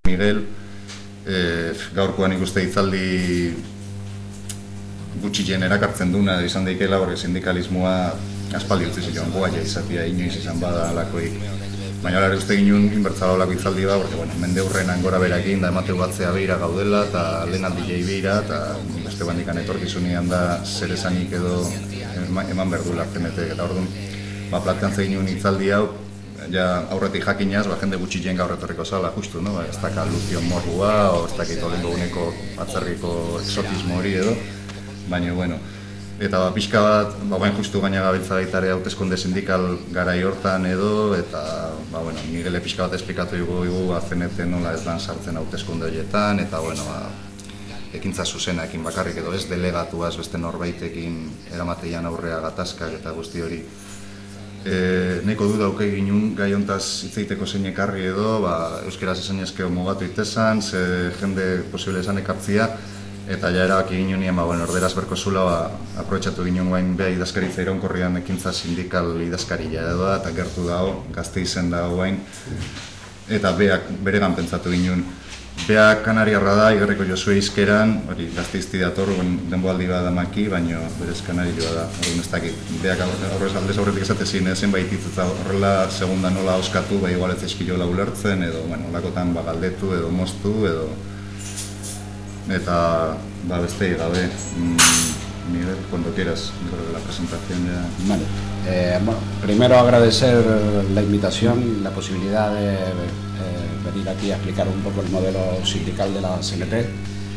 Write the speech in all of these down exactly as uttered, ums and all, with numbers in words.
Miguel, e, gaurkoan ikuste hitzaldi gutxien erakartzen duna izan daikela, porque sindikalismoa aspaldi utzi zion goaia izatea inoiz izan bada alakoik. Baina hori uste ginen inbertzala olako hitzaldi ba, porque bueno, mende hurrenan gora berakin da emateu batzea beira gaudela, eta lehen aldilei beira, eta beste bandikan etorkizunean da zer esanik edo eman berdula zenetek, eta orduan, ba, plantean zegin hitzaldi hau, ja aurretik jakinaz, ba, jende gutxien gaur etorriko zala, justu, no? Ba, ez daka Luzion morrua, o ez dakit olengo uneko atzerriko exotismo hori edo, baina, bueno, eta ba, pixka bat, ba, bain justu gaina gabiltza baitare hauteskunde sindikal garai hortan edo, eta, ba, bueno, Miguele pixka bat esplikatu dugu igu azeneten nola ez dan sartzen hauteskunde horietan, eta, bueno, ba, ekintza zuzenakin bakarrik edo ez delegatuaz beste norbaitekin eramateian aurrea gatazkak eta guzti hori. E, Neko du dauke ginen gai hontaz hitzeiteko zein ekarri edo, ba, euskeraz esan ezkeo mugatu itezan, ze jende posible esan ekartzia, eta ja erabaki ginen nien, ba, bueno, orderaz berko zula, ba, aprobetxatu ginen guain beha idazkaritza iraunkorrian ekintza sindikal idazkaria edo, eta gertu dago, gazte izen dago guain, eta beak beregan pentsatu ginen. Beak kanariarra da, igarriko Josue izkeran, hori gazteizti dator, denboaldi bat damaki, baina berez kanarioa da, hori ez dakit. Beak horrez aldez aurretik esatezin, zenbait hitz horrela segunda nola oskatu, ba igual ez eskiola ulertzen, edo, bueno, lakotan ba galdetu edo moztu, edo... Eta, ba, beste gabe, mm, Miguel, cuando quieras, creo que la presentación ya... Vale. Eh, bueno, primero agradecer la invitación, la posibilidad de... Eh, venir aquí a explicar un poco el modelo sindical de la C N T.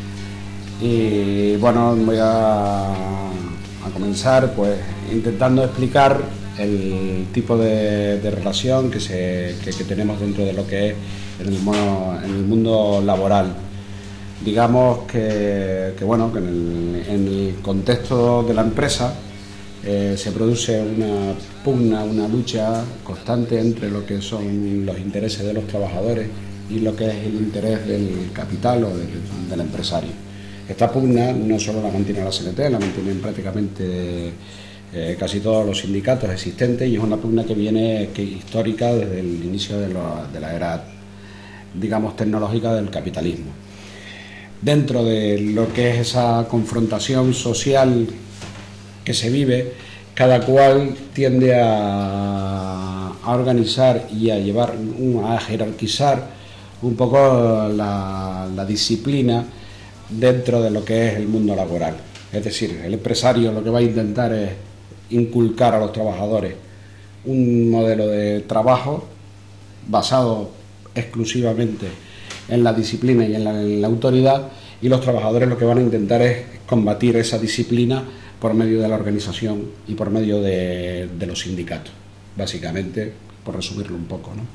Y bueno, voy a, a comenzar pues intentando explicar el tipo de, de relación que, se, que, que tenemos dentro de lo que es en el, mono, en el mundo laboral. Digamos que, que, bueno, que en, el, en el contexto de la empresa eh, se produce una pugna, una lucha constante entre lo que son los intereses de los trabajadores y lo que es el interés del capital o del, del empresario. Esta pugna no solo la mantiene la C N T, la mantienen prácticamente eh, casi todos los sindicatos existentes, y es una pugna que viene que histórica desde el inicio de, lo, de la era, digamos, tecnológica del capitalismo. Dentro de lo que es esa confrontación social que se vive, cada cual tiende a, a organizar y a llevar, a jerarquizar un poco la, la disciplina dentro de lo que es el mundo laboral. Es decir, el empresario lo que va a intentar es inculcar a los trabajadores un modelo de trabajo basado exclusivamente en la disciplina y en la, en la autoridad, y los trabajadores lo que van a intentar es combatir esa disciplina por medio de la organización y por medio de, de los sindicatos, básicamente, por resumirlo un poco, ¿no?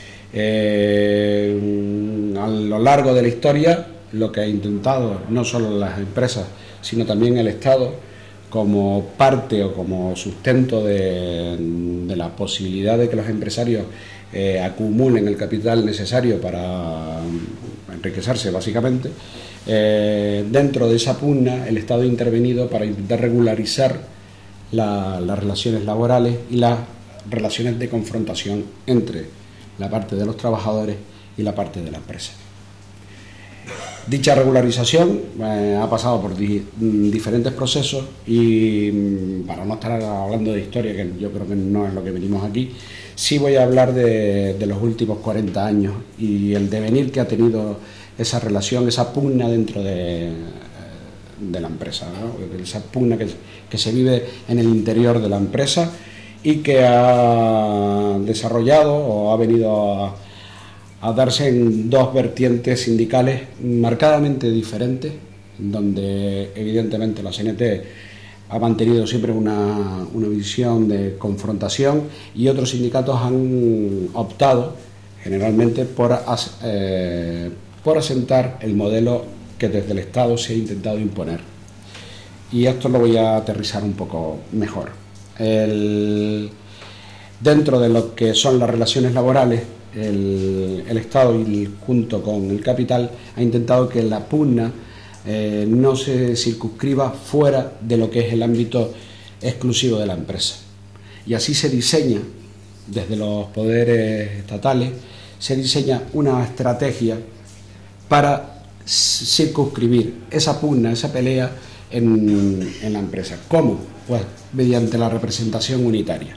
Eh, a lo largo de la historia, lo que ha intentado no solo las empresas, sino también el Estado, como parte o como sustento de, de la posibilidad de que los empresarios eh, acumulen el capital necesario para enriquecerse, básicamente, eh, dentro de esa pugna el Estado ha intervenido para intentar regularizar la, las relaciones laborales y las relaciones de confrontación entre la parte de los trabajadores y la parte de la empresa. Dicha regularización eh, ha pasado por di diferentes procesos y, para no estar hablando de historia, que yo creo que no es lo que venimos aquí, sí voy a hablar de, de los últimos cuarenta años y el devenir que ha tenido esa relación, esa pugna dentro de, de la empresa, ¿no? Esa pugna que, que se vive en el interior de la empresa y que ha desarrollado o ha venido a a darse en dos vertientes sindicales marcadamente diferentes, donde evidentemente la C N T ha mantenido siempre una, una visión de confrontación, y otros sindicatos han optado generalmente por, as, eh, por asentar el modelo que desde el Estado se ha intentado imponer. Y esto lo voy a aterrizar un poco mejor. El, dentro de lo que son las relaciones laborales, El, el Estado, y junto con el capital, ha intentado que la pugna eh, no se circunscriba fuera de lo que es el ámbito exclusivo de la empresa. Y así se diseña, desde los poderes estatales, se diseña una estrategia para circunscribir esa pugna, esa pelea en, en la empresa. ¿Cómo? Pues mediante la representación unitaria.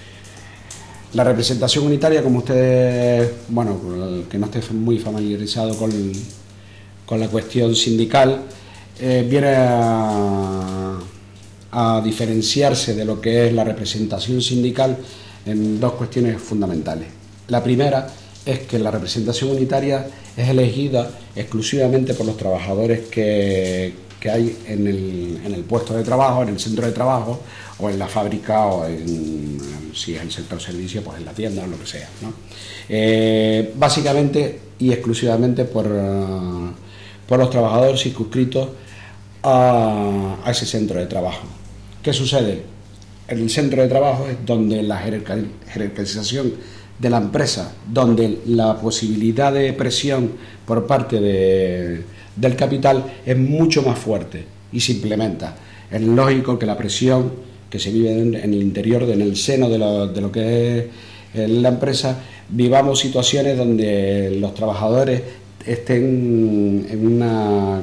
La representación unitaria, como ustedes, bueno, el que no esté muy familiarizado con, con la cuestión sindical, eh, viene a, a diferenciarse de lo que es la representación sindical en dos cuestiones fundamentales. La primera es que la representación unitaria es elegida exclusivamente por los trabajadores que, que hay en el, en el puesto de trabajo, en el centro de trabajo, o en la fábrica, o en, si es el sector servicio, pues en la tienda o lo que sea, ¿no? Eh, básicamente y exclusivamente por, uh, por los trabajadores circunscritos a, a ese centro de trabajo. ¿Qué sucede? En el centro de trabajo es donde la jerarquización de la empresa, donde la posibilidad de presión por parte de, del capital es mucho más fuerte y se implementa. Es lógico que la presión que se vive en, en el interior, en el seno de lo, de lo que es la empresa, vivamos situaciones donde los trabajadores estén en una,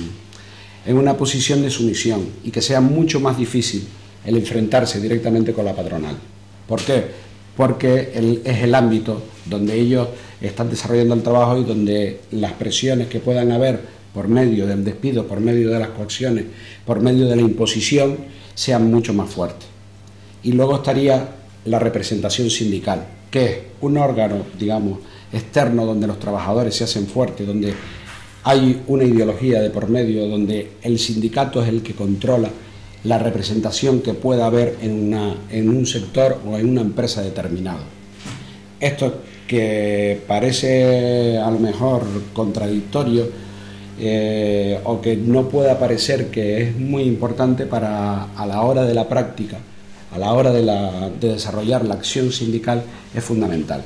en una posición de sumisión y que sea mucho más difícil el enfrentarse directamente con la patronal. ¿Por qué? Porque el, es el ámbito donde ellos están desarrollando el trabajo y donde las presiones que puedan haber por medio del despido, por medio de las coacciones, por medio de la imposición, sean mucho más fuertes. Y luego estaría la representación sindical, que es un órgano, digamos, externo donde los trabajadores se hacen fuertes, donde hay una ideología de por medio, donde el sindicato es el que controla la representación que pueda haber en, una, en un sector o en una empresa determinado. Esto que parece a lo mejor contradictorio, Eh, o que no pueda parecer que es muy importante para a la hora de la práctica, a la hora de, la, de desarrollar la acción sindical, es fundamental.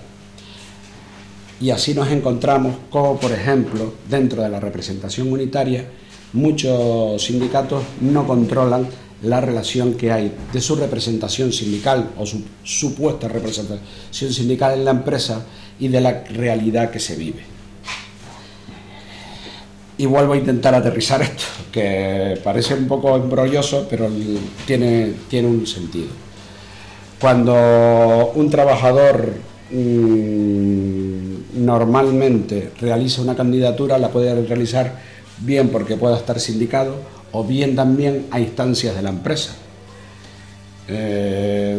Y así nos encontramos como, por ejemplo, dentro de la representación unitaria, muchos sindicatos no controlan la relación que hay de su representación sindical o su supuesta representación sindical en la empresa y de la realidad que se vive. Y vuelvo a intentar aterrizar esto, que parece un poco embrolloso, pero tiene, tiene un sentido. Cuando un trabajador mmm, normalmente realiza una candidatura, la puede realizar bien porque pueda estar sindicado o bien también a instancias de la empresa. Eh,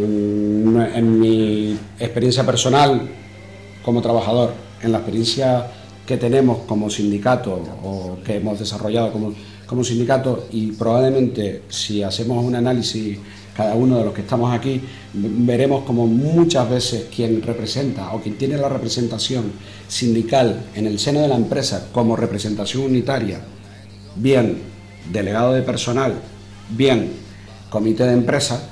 en mi experiencia personal como trabajador, en la experiencia que tenemos como sindicato o que hemos desarrollado como, como sindicato, y probablemente si hacemos un análisis cada uno de los que estamos aquí, veremos como muchas veces quien representa o quien tiene la representación sindical en el seno de la empresa como representación unitaria, bien delegado de personal, bien comité de empresa,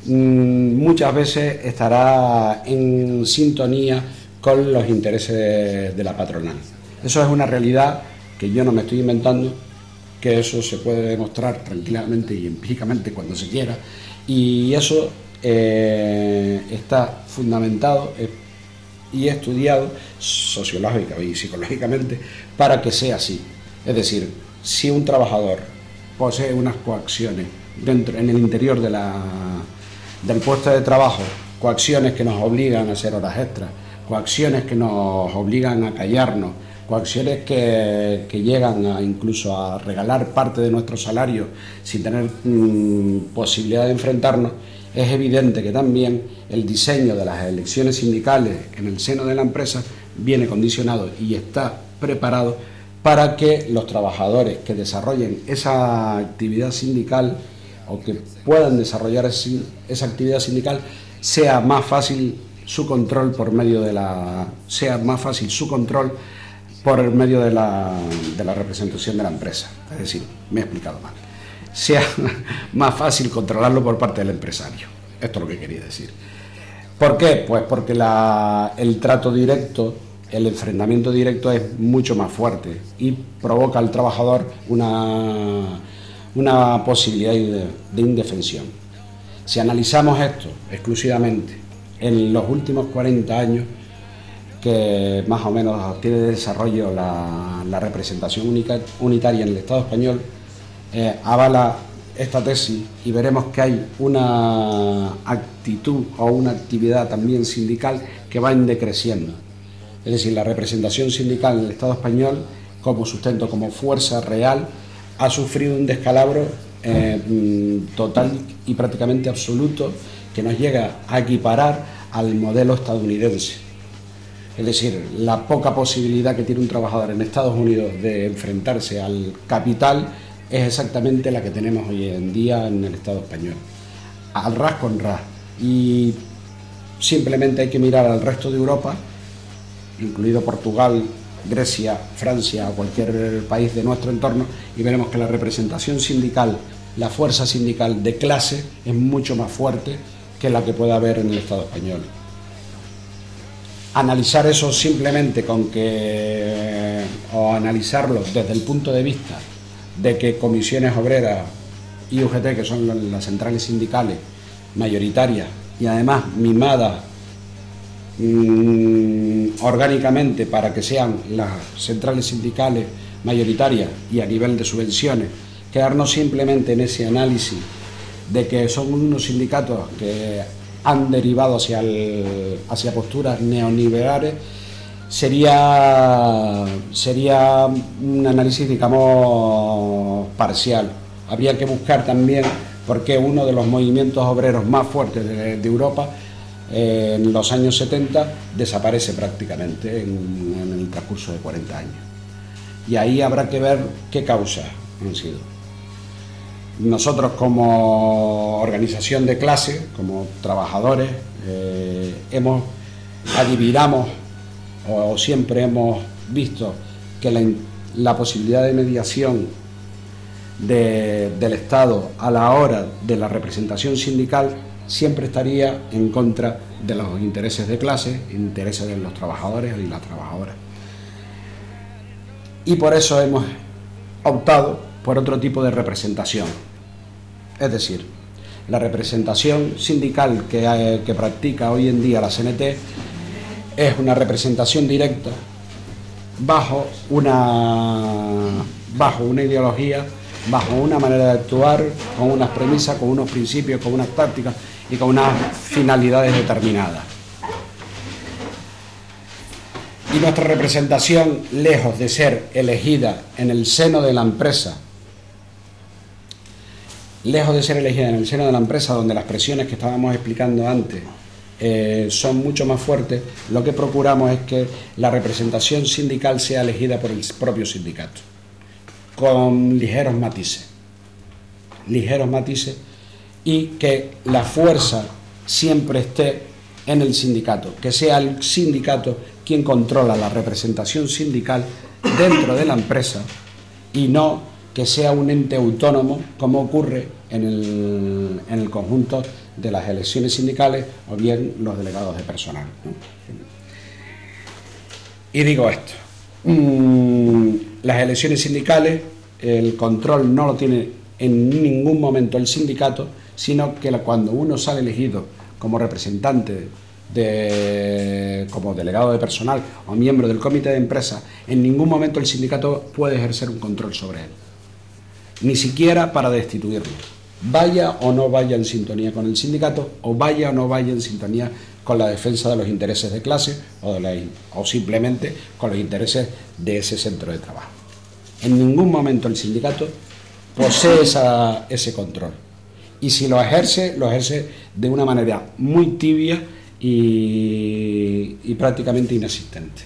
muchas veces estará en sintonía con los intereses de, de la patronal. Eso es una realidad que yo no me estoy inventando, que eso se puede demostrar tranquilamente y empíricamente cuando se quiera, y eso eh, está fundamentado eh, y estudiado sociológica y psicológicamente para que sea así. Es decir, si un trabajador posee unas coacciones dentro, en el interior de la, del puesto de trabajo, coacciones que nos obligan a hacer horas extras, coacciones que nos obligan a callarnos, coacciones que, que llegan a incluso a regalar parte de nuestro salario sin tener mmm, posibilidad de enfrentarnos, es evidente que también el diseño de las elecciones sindicales en el seno de la empresa viene condicionado y está preparado para que los trabajadores que desarrollen esa actividad sindical o que puedan desarrollar esa actividad sindical sea más fácil su control por medio de la sea más fácil su control por el medio de la, de la representación de la empresa. Es decir, me he explicado mal. Sea más fácil controlarlo por parte del empresario. Esto es lo que quería decir. ¿Por qué? Pues porque la, el trato directo, el enfrentamiento directo es mucho más fuerte y provoca al trabajador una, una posibilidad de, de indefensión. Si analizamos esto exclusivamente en los últimos cuarenta años, que más o menos tiene de desarrollo la, la representación única, unitaria en el Estado español, eh, avala esta tesis, y veremos que hay una actitud o una actividad también sindical que va en decreciendo. Es decir, la representación sindical en el Estado español, como sustento, como fuerza real, ha sufrido un descalabro eh, total y prácticamente absoluto que nos llega a equiparar al modelo estadounidense. Es decir, la poca posibilidad que tiene un trabajador en Estados Unidos de enfrentarse al capital es exactamente la que tenemos hoy en día en el Estado español, al ras con ras. Y simplemente hay que mirar al resto de Europa, incluido Portugal, Grecia, Francia o cualquier país de nuestro entorno, y veremos que la representación sindical, la fuerza sindical de clase es mucho más fuerte que la que pueda haber en el Estado español. Analizar eso simplemente con que, o analizarlo desde el punto de vista de que Comisiones Obreras y U G T, que son las centrales sindicales mayoritarias y además mimadas mmm, orgánicamente para que sean las centrales sindicales mayoritarias y a nivel de subvenciones, quedarnos simplemente en ese análisis de que son unos sindicatos que han derivado hacia, el, hacia posturas neoliberales, sería, sería un análisis, digamos, parcial. Habría que buscar también por qué uno de los movimientos obreros más fuertes de, de Europa eh, en los años setenta desaparece prácticamente en, en el transcurso de cuarenta años. Y ahí habrá que ver qué causas han sido. Nosotros, como organización de clase, como trabajadores, eh, hemos adivinamos o siempre hemos visto que la, la posibilidad de mediación de, del Estado a la hora de la representación sindical siempre estaría en contra de los intereses de clase, intereses de los trabajadores y las trabajadoras. Y por eso hemos optado por otro tipo de representación. Es decir, la representación sindical que, eh, que practica hoy en día la C N T es una representación directa bajo una, bajo una ideología, bajo una manera de actuar, con unas premisas, con unos principios, con unas tácticas y con unas finalidades determinadas. Y nuestra representación, lejos de ser elegida en el seno de la empresa, lejos de ser elegida en el seno de la empresa, donde las presiones que estábamos explicando antes eh, son mucho más fuertes, lo que procuramos es que la representación sindical sea elegida por el propio sindicato, con ligeros matices, ligeros matices, y que la fuerza siempre esté en el sindicato, que sea el sindicato quien controla la representación sindical dentro de la empresa y no que sea un ente autónomo como ocurre en el, en el conjunto de las elecciones sindicales o bien los delegados de personal, ¿no? Y digo esto, mmm, las elecciones sindicales, el control no lo tiene en ningún momento el sindicato, sino que cuando uno sale elegido como representante de, como delegado de personal o miembro del comité de empresa, en ningún momento el sindicato puede ejercer un control sobre él, ni siquiera para destituirlo, vaya o no vaya en sintonía con el sindicato, o vaya o no vaya en sintonía con la defensa de los intereses de clase o, de la, o simplemente con los intereses de ese centro de trabajo. En ningún momento el sindicato posee esa, ese control, y si lo ejerce, lo ejerce de una manera muy tibia y, y prácticamente inexistente.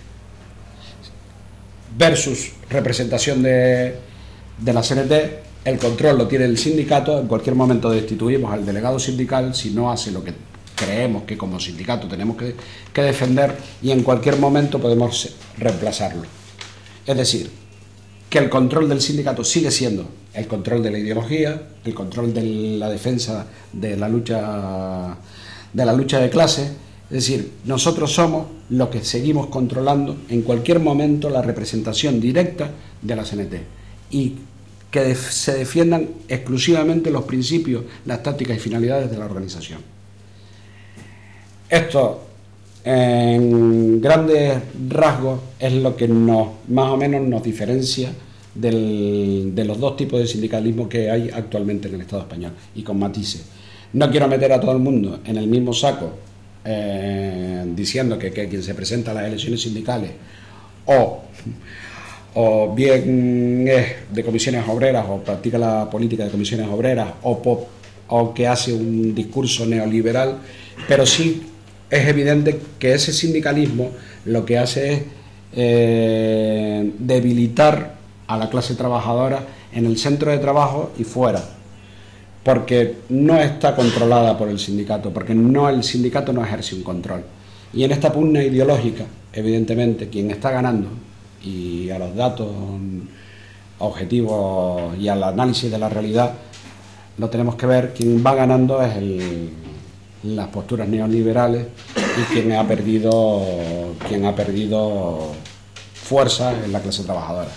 Versus representación de, de la C N T, el control lo tiene el sindicato. En cualquier momento destituimos al delegado sindical si no hace lo que creemos que como sindicato tenemos que, que defender, y en cualquier momento podemos reemplazarlo. Es decir, que el control del sindicato sigue siendo el control de la ideología, el control de la defensa de la lucha de la lucha de clase. Es decir, nosotros somos los que seguimos controlando en cualquier momento la representación directa de la C N T, y que def- se defiendan exclusivamente los principios, las tácticas y finalidades de la organización. Esto en grandes rasgos es lo que nos, más o menos nos diferencia del, de los dos tipos de sindicalismo que hay actualmente en el Estado español, y con matices. No quiero meter a todo el mundo en el mismo saco eh, diciendo que, que quien se presenta a las elecciones sindicales o, o bien es de comisiones obreras o practica la política de comisiones obreras o, pop, o que hace un discurso neoliberal, pero sí es evidente que ese sindicalismo lo que hace es eh, debilitar a la clase trabajadora en el centro de trabajo y fuera, porque no está controlada por el sindicato, porque no, el sindicato no ejerce un control. Y en esta pugna ideológica, evidentemente, quien está ganando, y a los datos objetivos y al análisis de la realidad, lo tenemos que ver, quien va ganando es el, las posturas neoliberales, y quien ha perdido, quien ha perdido fuerza en la clase trabajadora.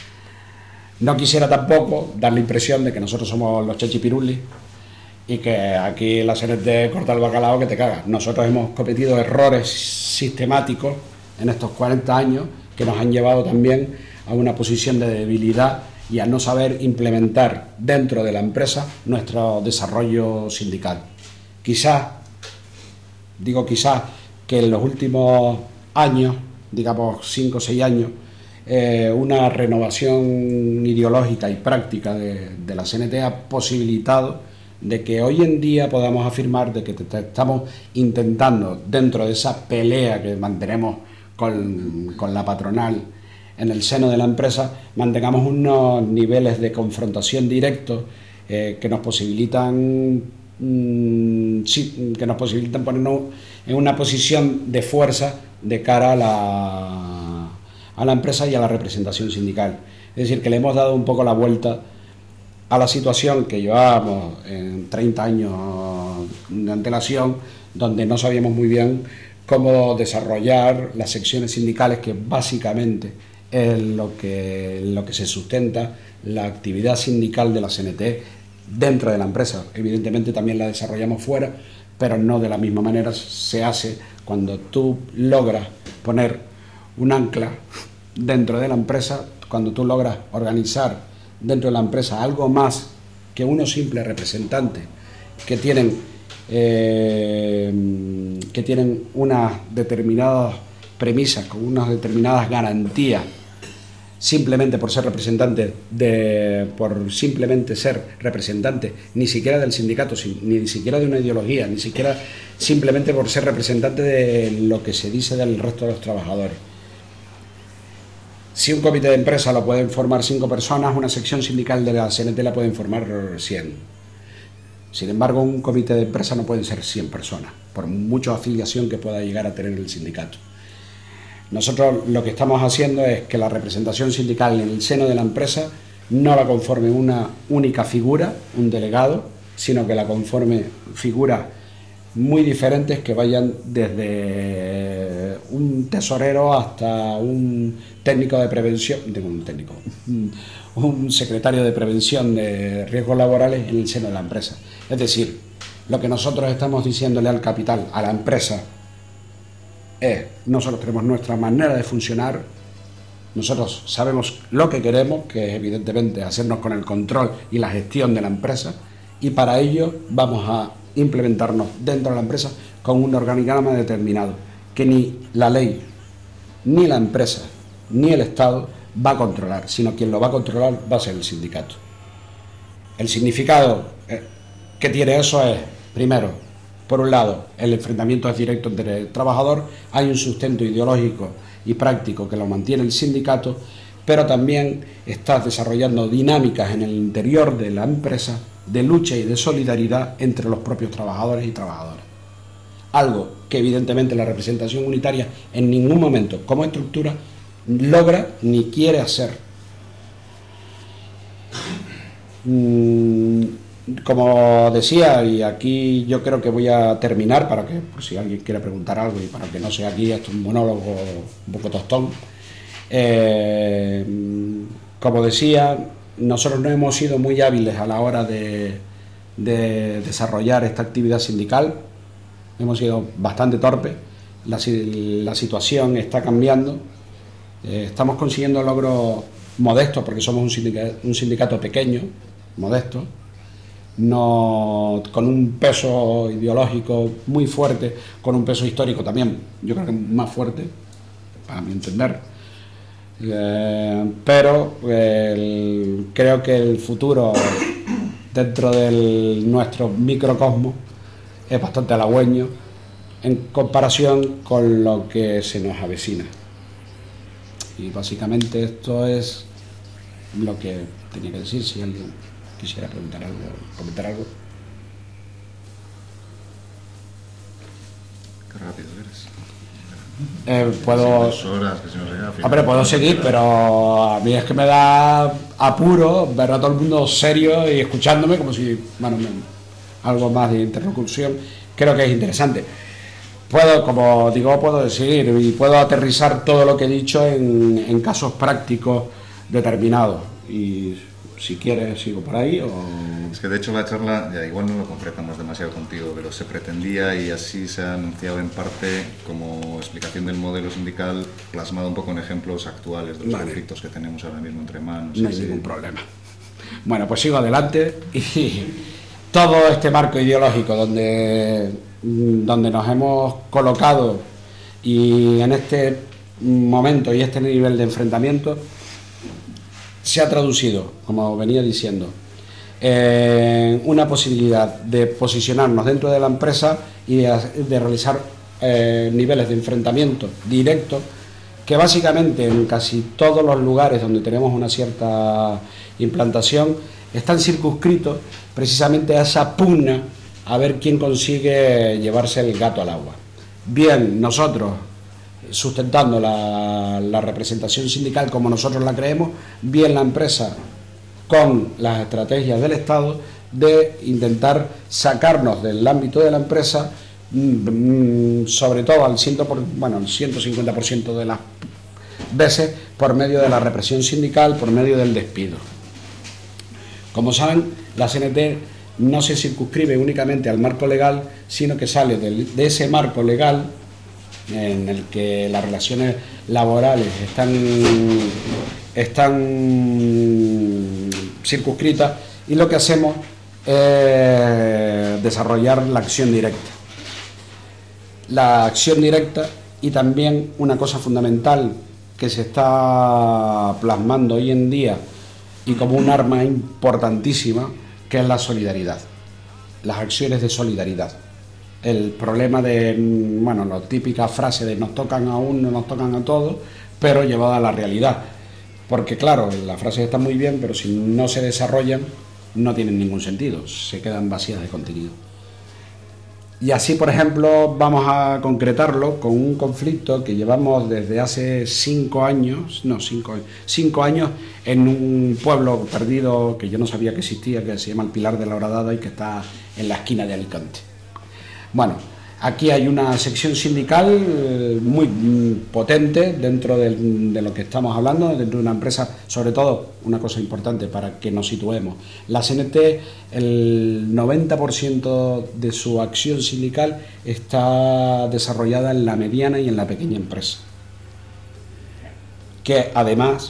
No quisiera tampoco dar la impresión de que nosotros somos los chachipirulis y que aquí la C N T corta el bacalao que te cagas. Nosotros hemos cometido errores sistemáticos en estos cuarenta años que nos han llevado también a una posición de debilidad y a no saber implementar dentro de la empresa nuestro desarrollo sindical. Quizás, digo quizás, que en los últimos años, digamos cinco o seis años, Eh, una renovación ideológica y práctica de, de la C N T ha posibilitado de que hoy en día podamos afirmar de que te, te estamos intentando, dentro de esa pelea que mantenemos con, con la patronal en el seno de la empresa, mantengamos unos niveles de confrontación directos eh, que nos posibilitan mmm, sí, que nos posibilitan ponernos en una posición de fuerza de cara a la a la empresa y a la representación sindical. Es decir, que le hemos dado un poco la vuelta a la situación que llevábamos en treinta años de antelación, donde no sabíamos muy bien cómo desarrollar las secciones sindicales, que básicamente es lo que, lo que se sustenta la actividad sindical de la C N T dentro de la empresa. Evidentemente también la desarrollamos fuera, pero no de la misma manera se hace cuando tú logras poner un ancla dentro de la empresa, cuando tú logras organizar dentro de la empresa algo más que unos simples representantes que tienen eh, que tienen unas determinadas premisas, con unas determinadas garantías, simplemente por ser representantes de, por simplemente ser representantes ni siquiera del sindicato, ni siquiera de una ideología, ni siquiera simplemente por ser representante de lo que se dice del resto de los trabajadores. Si un comité de empresa lo pueden formar cinco personas, una sección sindical de la C N T la pueden formar cien. Sin embargo, un comité de empresa no pueden ser cien personas, por mucha afiliación que pueda llegar a tener el sindicato. Nosotros lo que estamos haciendo es que la representación sindical en el seno de la empresa no la conforme una única figura, un delegado, sino que la conforme figuras muy diferentes que vayan desde un tesorero hasta un técnico de prevención, digo un técnico, un secretario de prevención de riesgos laborales en el seno de la empresa. Es decir, lo que nosotros estamos diciéndole al capital, a la empresa, es: nosotros tenemos nuestra manera de funcionar, nosotros sabemos lo que queremos, que es evidentemente hacernos con el control y la gestión de la empresa, y para ello vamos a implementarnos dentro de la empresa con un organigrama determinado que ni la ley, ni la empresa, ni el Estado va a controlar, sino quien lo va a controlar va a ser el sindicato. El significado que tiene eso es, primero, por un lado, el enfrentamiento es directo entre el trabajador, hay un sustento ideológico y práctico que lo mantiene el sindicato, pero también estás desarrollando dinámicas en el interior de la empresa de lucha y de solidaridad entre los propios trabajadores y trabajadoras. Algo que evidentemente la representación unitaria en ningún momento como estructura logra ni quiere hacer. Como decía, y aquí yo creo que voy a terminar para que, por si alguien quiere preguntar algo y para que no sea aquí esto un monólogo un poco tostón, eh, como decía, nosotros no hemos sido muy hábiles a la hora de, de desarrollar esta actividad sindical, hemos sido bastante torpes, la, la situación está cambiando, eh, estamos consiguiendo logros modestos porque somos un sindicato, un sindicato pequeño, modesto, no con un peso ideológico muy fuerte, con un peso histórico también, yo creo que más fuerte, para mi entender, eh, pero el, creo que el futuro dentro de nuestro microcosmos es bastante halagüeño en comparación con lo que se nos avecina. Y básicamente esto es lo que tenía que decir. Si alguien quisiera preguntar algo, comentar algo. Qué rápido eres. Eh, puedo, dos horas, que si no llega, hombre, puedo seguir, pero a mí es que me da apuro ver a todo el mundo serio y escuchándome como si, bueno, algo más de interlocución. Creo que es interesante. Puedo, como digo, puedo seguir y puedo aterrizar todo lo que he dicho en, en casos prácticos determinados. Y si quieres sigo por ahí o... Es que de hecho la charla, ya igual no lo concretamos demasiado contigo, pero se pretendía y así se ha anunciado en parte como explicación del modelo sindical plasmado un poco en ejemplos actuales de los vale. conflictos que tenemos ahora mismo entre manos. No hay ningún problema. Bueno, pues sigo adelante y todo este marco ideológico donde, donde nos hemos colocado y en este momento y este nivel de enfrentamiento se ha traducido, como venía diciendo, en una posibilidad de posicionarnos dentro de la empresa y de, de realizar eh, niveles de enfrentamiento directo que básicamente en casi todos los lugares donde tenemos una cierta implantación están circunscritos precisamente a esa pugna a ver quién consigue llevarse el gato al agua. Bien, nosotros sustentando la, la representación sindical como nosotros la creemos, bien la empresa con las estrategias del Estado de intentar sacarnos del ámbito de la empresa, sobre todo al, ciento por, bueno, al ciento cincuenta por ciento de las veces por medio de la represión sindical, por medio del despido. Como saben, la C N T no se circunscribe únicamente al marco legal, sino que sale de, de ese marco legal en el que las relaciones laborales están, están circunscritas, y lo que hacemos es desarrollar la acción directa. La acción directa y también una cosa fundamental que se está plasmando hoy en día y como un arma importantísima, que es la solidaridad, las acciones de solidaridad. El problema de, bueno, la típica frase de nos tocan a uno, nos tocan a todos, pero llevada a la realidad. Porque claro, las frases están muy bien, pero si no se desarrollan, no tienen ningún sentido, se quedan vacías de contenido. Y así, por ejemplo, vamos a concretarlo con un conflicto que llevamos desde hace cinco años, no, cinco, cinco años, en un pueblo perdido que yo no sabía que existía, que se llama el Pilar de la Horadada y que está en la esquina de Alicante. Bueno, aquí hay una sección sindical muy potente dentro de, de lo que estamos hablando, dentro de una empresa, sobre todo, una cosa importante para que nos situemos. La C N T, el noventa por ciento de su acción sindical está desarrollada en la mediana y en la pequeña empresa. Que además,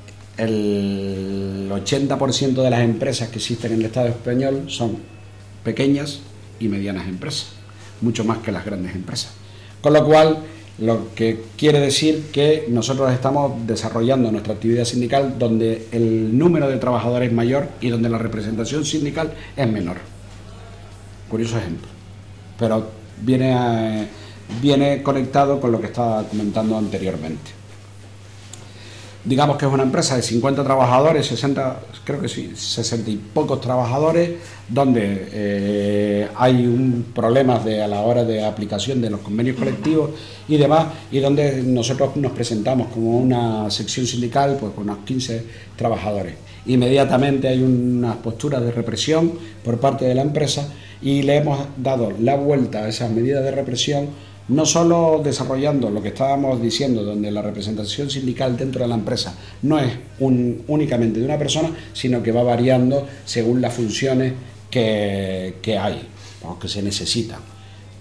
el ochenta por ciento de las empresas que existen en el Estado español son pequeñas y medianas empresas, mucho más que las grandes empresas. Con lo cual, lo que quiere decir que nosotros estamos desarrollando nuestra actividad sindical donde el número de trabajadores es mayor y donde la representación sindical es menor. Curioso ejemplo. Pero viene, a, viene conectado con lo que estaba comentando anteriormente. Digamos que es una empresa de cincuenta trabajadores, sesenta, creo que sí, sesenta y pocos trabajadores, donde eh, hay un problemas de, a la hora de aplicación de los convenios colectivos y demás, y donde nosotros nos presentamos como una sección sindical pues con unos quince trabajadores. Inmediatamente hay unas posturas de represión por parte de la empresa y le hemos dado la vuelta a esas medidas de represión, no solo desarrollando lo que estábamos diciendo, donde la representación sindical dentro de la empresa no es un, únicamente de una persona, sino que va variando según las funciones que, que hay o que se necesitan.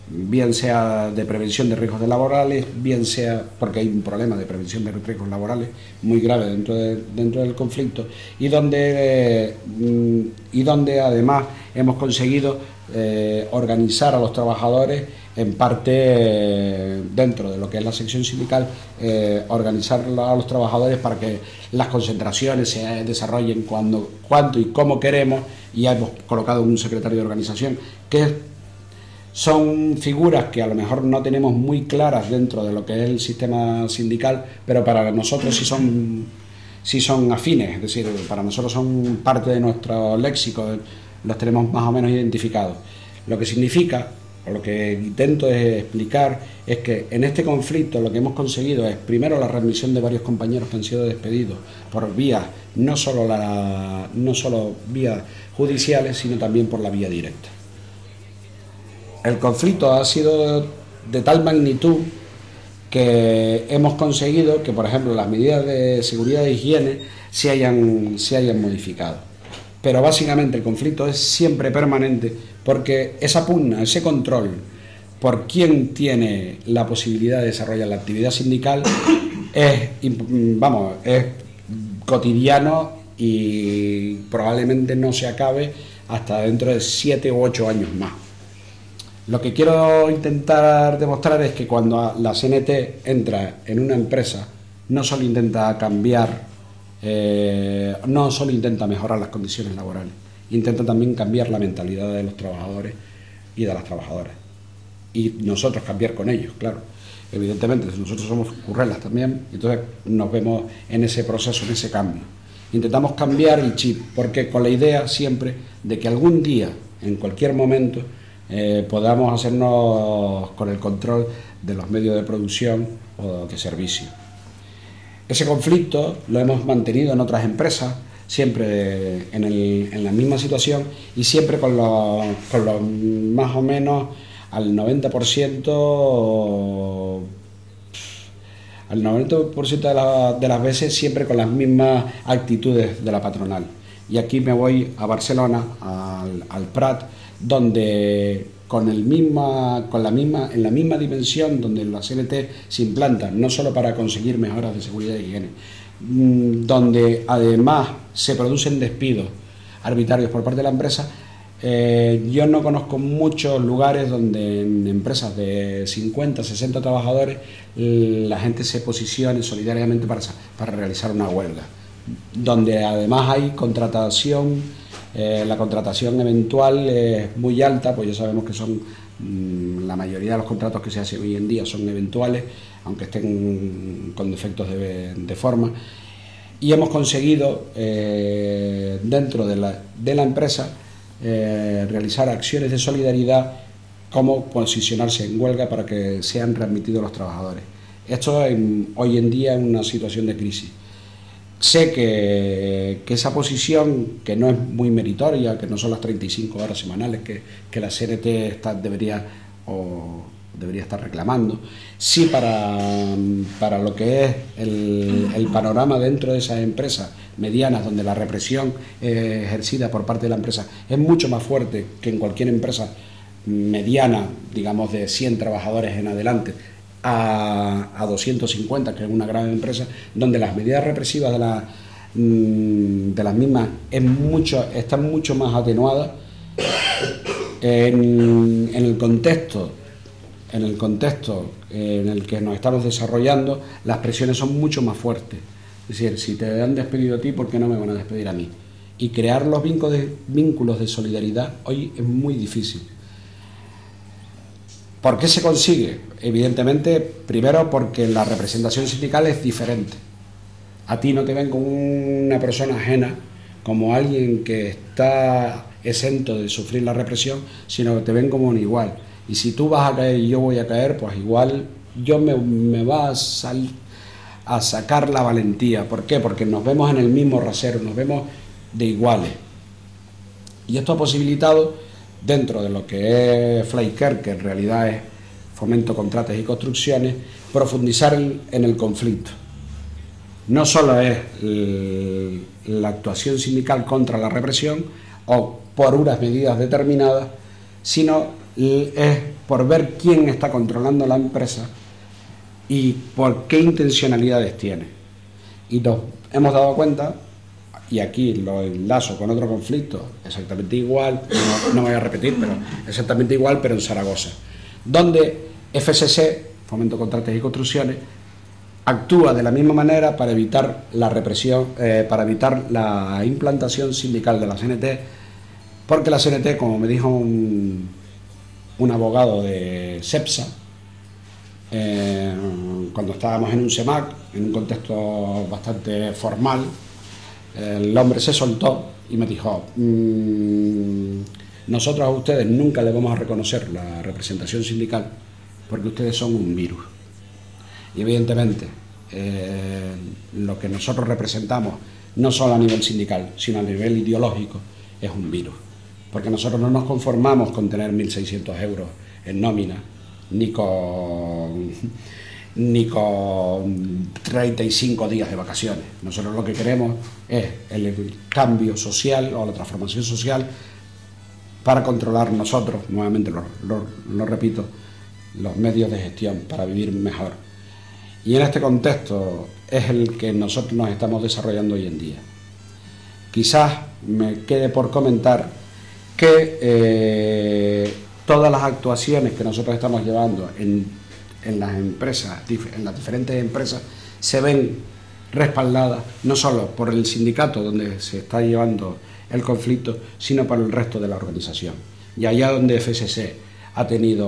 bien sea de prevención de riesgos laborales, bien sea porque hay un problema de prevención de riesgos laborales muy grave dentro, de, dentro del conflicto, y donde, eh, y donde además hemos conseguido eh, organizar a los trabajadores en parte eh, dentro de lo que es la sección sindical, eh, organizar a los trabajadores para que las concentraciones se desarrollen cuando, cuando y cómo queremos, y hemos colocado un secretario de organización que son figuras que a lo mejor no tenemos muy claras dentro de lo que es el sistema sindical, pero para nosotros sí son, sí son afines, es decir, para nosotros son parte de nuestro léxico, los tenemos más o menos identificados. Lo que significa, o lo que intento es explicar, es que en este conflicto lo que hemos conseguido es primero la readmisión de varios compañeros que han sido despedidos por vías, no solo, la, no solo vías judiciales, sino también por la vía directa. El conflicto ha sido de tal magnitud que hemos conseguido que, por ejemplo, las medidas de seguridad e higiene se hayan, se hayan modificado. Pero básicamente el conflicto es siempre permanente, porque esa pugna, ese control por quién tiene la posibilidad de desarrollar la actividad sindical es, vamos, es cotidiano y probablemente no se acabe hasta dentro de siete u ocho años más. Lo que quiero intentar demostrar es que cuando la C N T entra en una empresa, no solo intenta cambiar, eh, no solo intenta mejorar las condiciones laborales, intenta también cambiar la mentalidad de los trabajadores y de las trabajadoras. Y nosotros cambiar con ellos, claro. Evidentemente, nosotros somos currelas también, entonces nos vemos en ese proceso, en ese cambio. Intentamos cambiar el chip, porque con la idea siempre de que algún día, en cualquier momento, Eh, podamos hacernos con el control de los medios de producción o de servicio. Ese conflicto lo hemos mantenido en otras empresas, siempre en, el, en la misma situación y siempre con los, con los más o menos al noventa por ciento, al noventa por ciento de, la, de las veces siempre con las mismas actitudes de la patronal. Y aquí me voy a Barcelona, al, al Prat, donde con, el misma, con la misma, en la misma dimensión donde la C N T se implanta, no solo para conseguir mejoras de seguridad y higiene, donde además se producen despidos arbitrarios por parte de la empresa. Eh, yo no conozco muchos lugares donde en empresas de cincuenta, sesenta trabajadores la gente se posicione solidariamente para, para realizar una huelga, donde además hay contratación. Eh, la contratación eventual es muy alta, pues ya sabemos que son mmm, la mayoría de los contratos que se hacen hoy en día son eventuales, aunque estén con defectos de, de forma, y hemos conseguido eh, dentro de la, de la empresa eh, realizar acciones de solidaridad, como posicionarse en huelga para que sean readmitidos los trabajadores. Esto en, hoy en día es una situación de crisis. Sé que, que esa posición, que no es muy meritoria, que no son las treinta y cinco horas semanales que, que la C N T está, debería, o debería estar reclamando, sí para, para lo que es el, el panorama dentro de esas empresas medianas, donde la represión eh, ejercida por parte de la empresa es mucho más fuerte que en cualquier empresa mediana, digamos de cien trabajadores en adelante, a, a doscientos cincuenta, que es una gran empresa, donde las medidas represivas de, la, de las mismas es mucho, están mucho más atenuadas. En, en el contexto en el contexto en el que nos estamos desarrollando, las presiones son mucho más fuertes. Es decir, si te han despedido a ti, ¿por qué no me van a despedir a mí? Y crear los vínculos de, vínculos de solidaridad hoy es muy difícil. ¿Por qué se consigue? Evidentemente, primero porque la representación sindical es diferente. A ti no te ven como una persona ajena, como alguien que está exento de sufrir la represión, sino que te ven como un igual. Y si tú vas a caer y yo voy a caer, pues igual yo me, me va a, sal, a sacar la valentía. ¿Por qué? Porque nos vemos en el mismo rasero, nos vemos de iguales. Y esto ha posibilitado, dentro de lo que es Flycare, que en realidad es Fomento, Contratos y Construcciones, profundizar en, en el conflicto. No solo es el, la actuación sindical contra la represión o por unas medidas determinadas, sino es por ver quién está controlando la empresa y por qué intencionalidades tiene. Y nos hemos dado cuenta, y aquí lo enlazo con otro conflicto exactamente igual, no, no me voy a repetir, pero exactamente igual, pero en Zaragoza, donde F S C, Fomento Contratas y Construcciones, actúa de la misma manera para evitar la represión, eh, para evitar la implantación sindical de la C N T, porque la C N T, como me dijo un, un abogado de CEPSA, eh, cuando estábamos en un CEMAC, en un contexto bastante formal, el hombre se soltó y me dijo: mmm, nosotros a ustedes nunca les vamos a reconocer la representación sindical porque ustedes son un virus. Y evidentemente eh, lo que nosotros representamos, no solo a nivel sindical, sino a nivel ideológico, es un virus. Porque nosotros no nos conformamos con tener mil seiscientos euros en nómina, ni con, ni con treinta y cinco días de vacaciones. Nosotros lo que queremos es el cambio social o la transformación social para controlar nosotros, nuevamente lo, lo, lo repito, los medios de gestión para vivir mejor. Y en este contexto es el que nosotros nos estamos desarrollando hoy en día. Quizás me quede por comentar que eh, todas las actuaciones que nosotros estamos llevando en, en las empresas, en las diferentes empresas, se ven respaldadas no solo por el sindicato donde se está llevando el conflicto, sino por el resto de la organización. Y allá donde F S C ha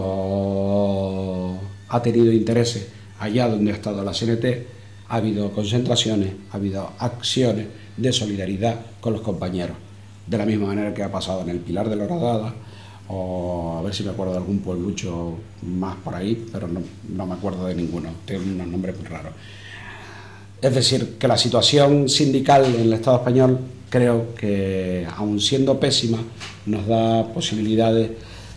tenido, ha tenido intereses, allá donde ha estado la C N T, ha habido concentraciones, ha habido acciones de solidaridad con los compañeros, de la misma manera que ha pasado en el Pilar de la Horadada, o a ver si me acuerdo de algún pueblucho más por ahí, pero no, no me acuerdo de ninguno, tienen unos nombres muy raros. Es decir, que la situación sindical en el Estado español, creo que, aun siendo pésima, nos da posibilidades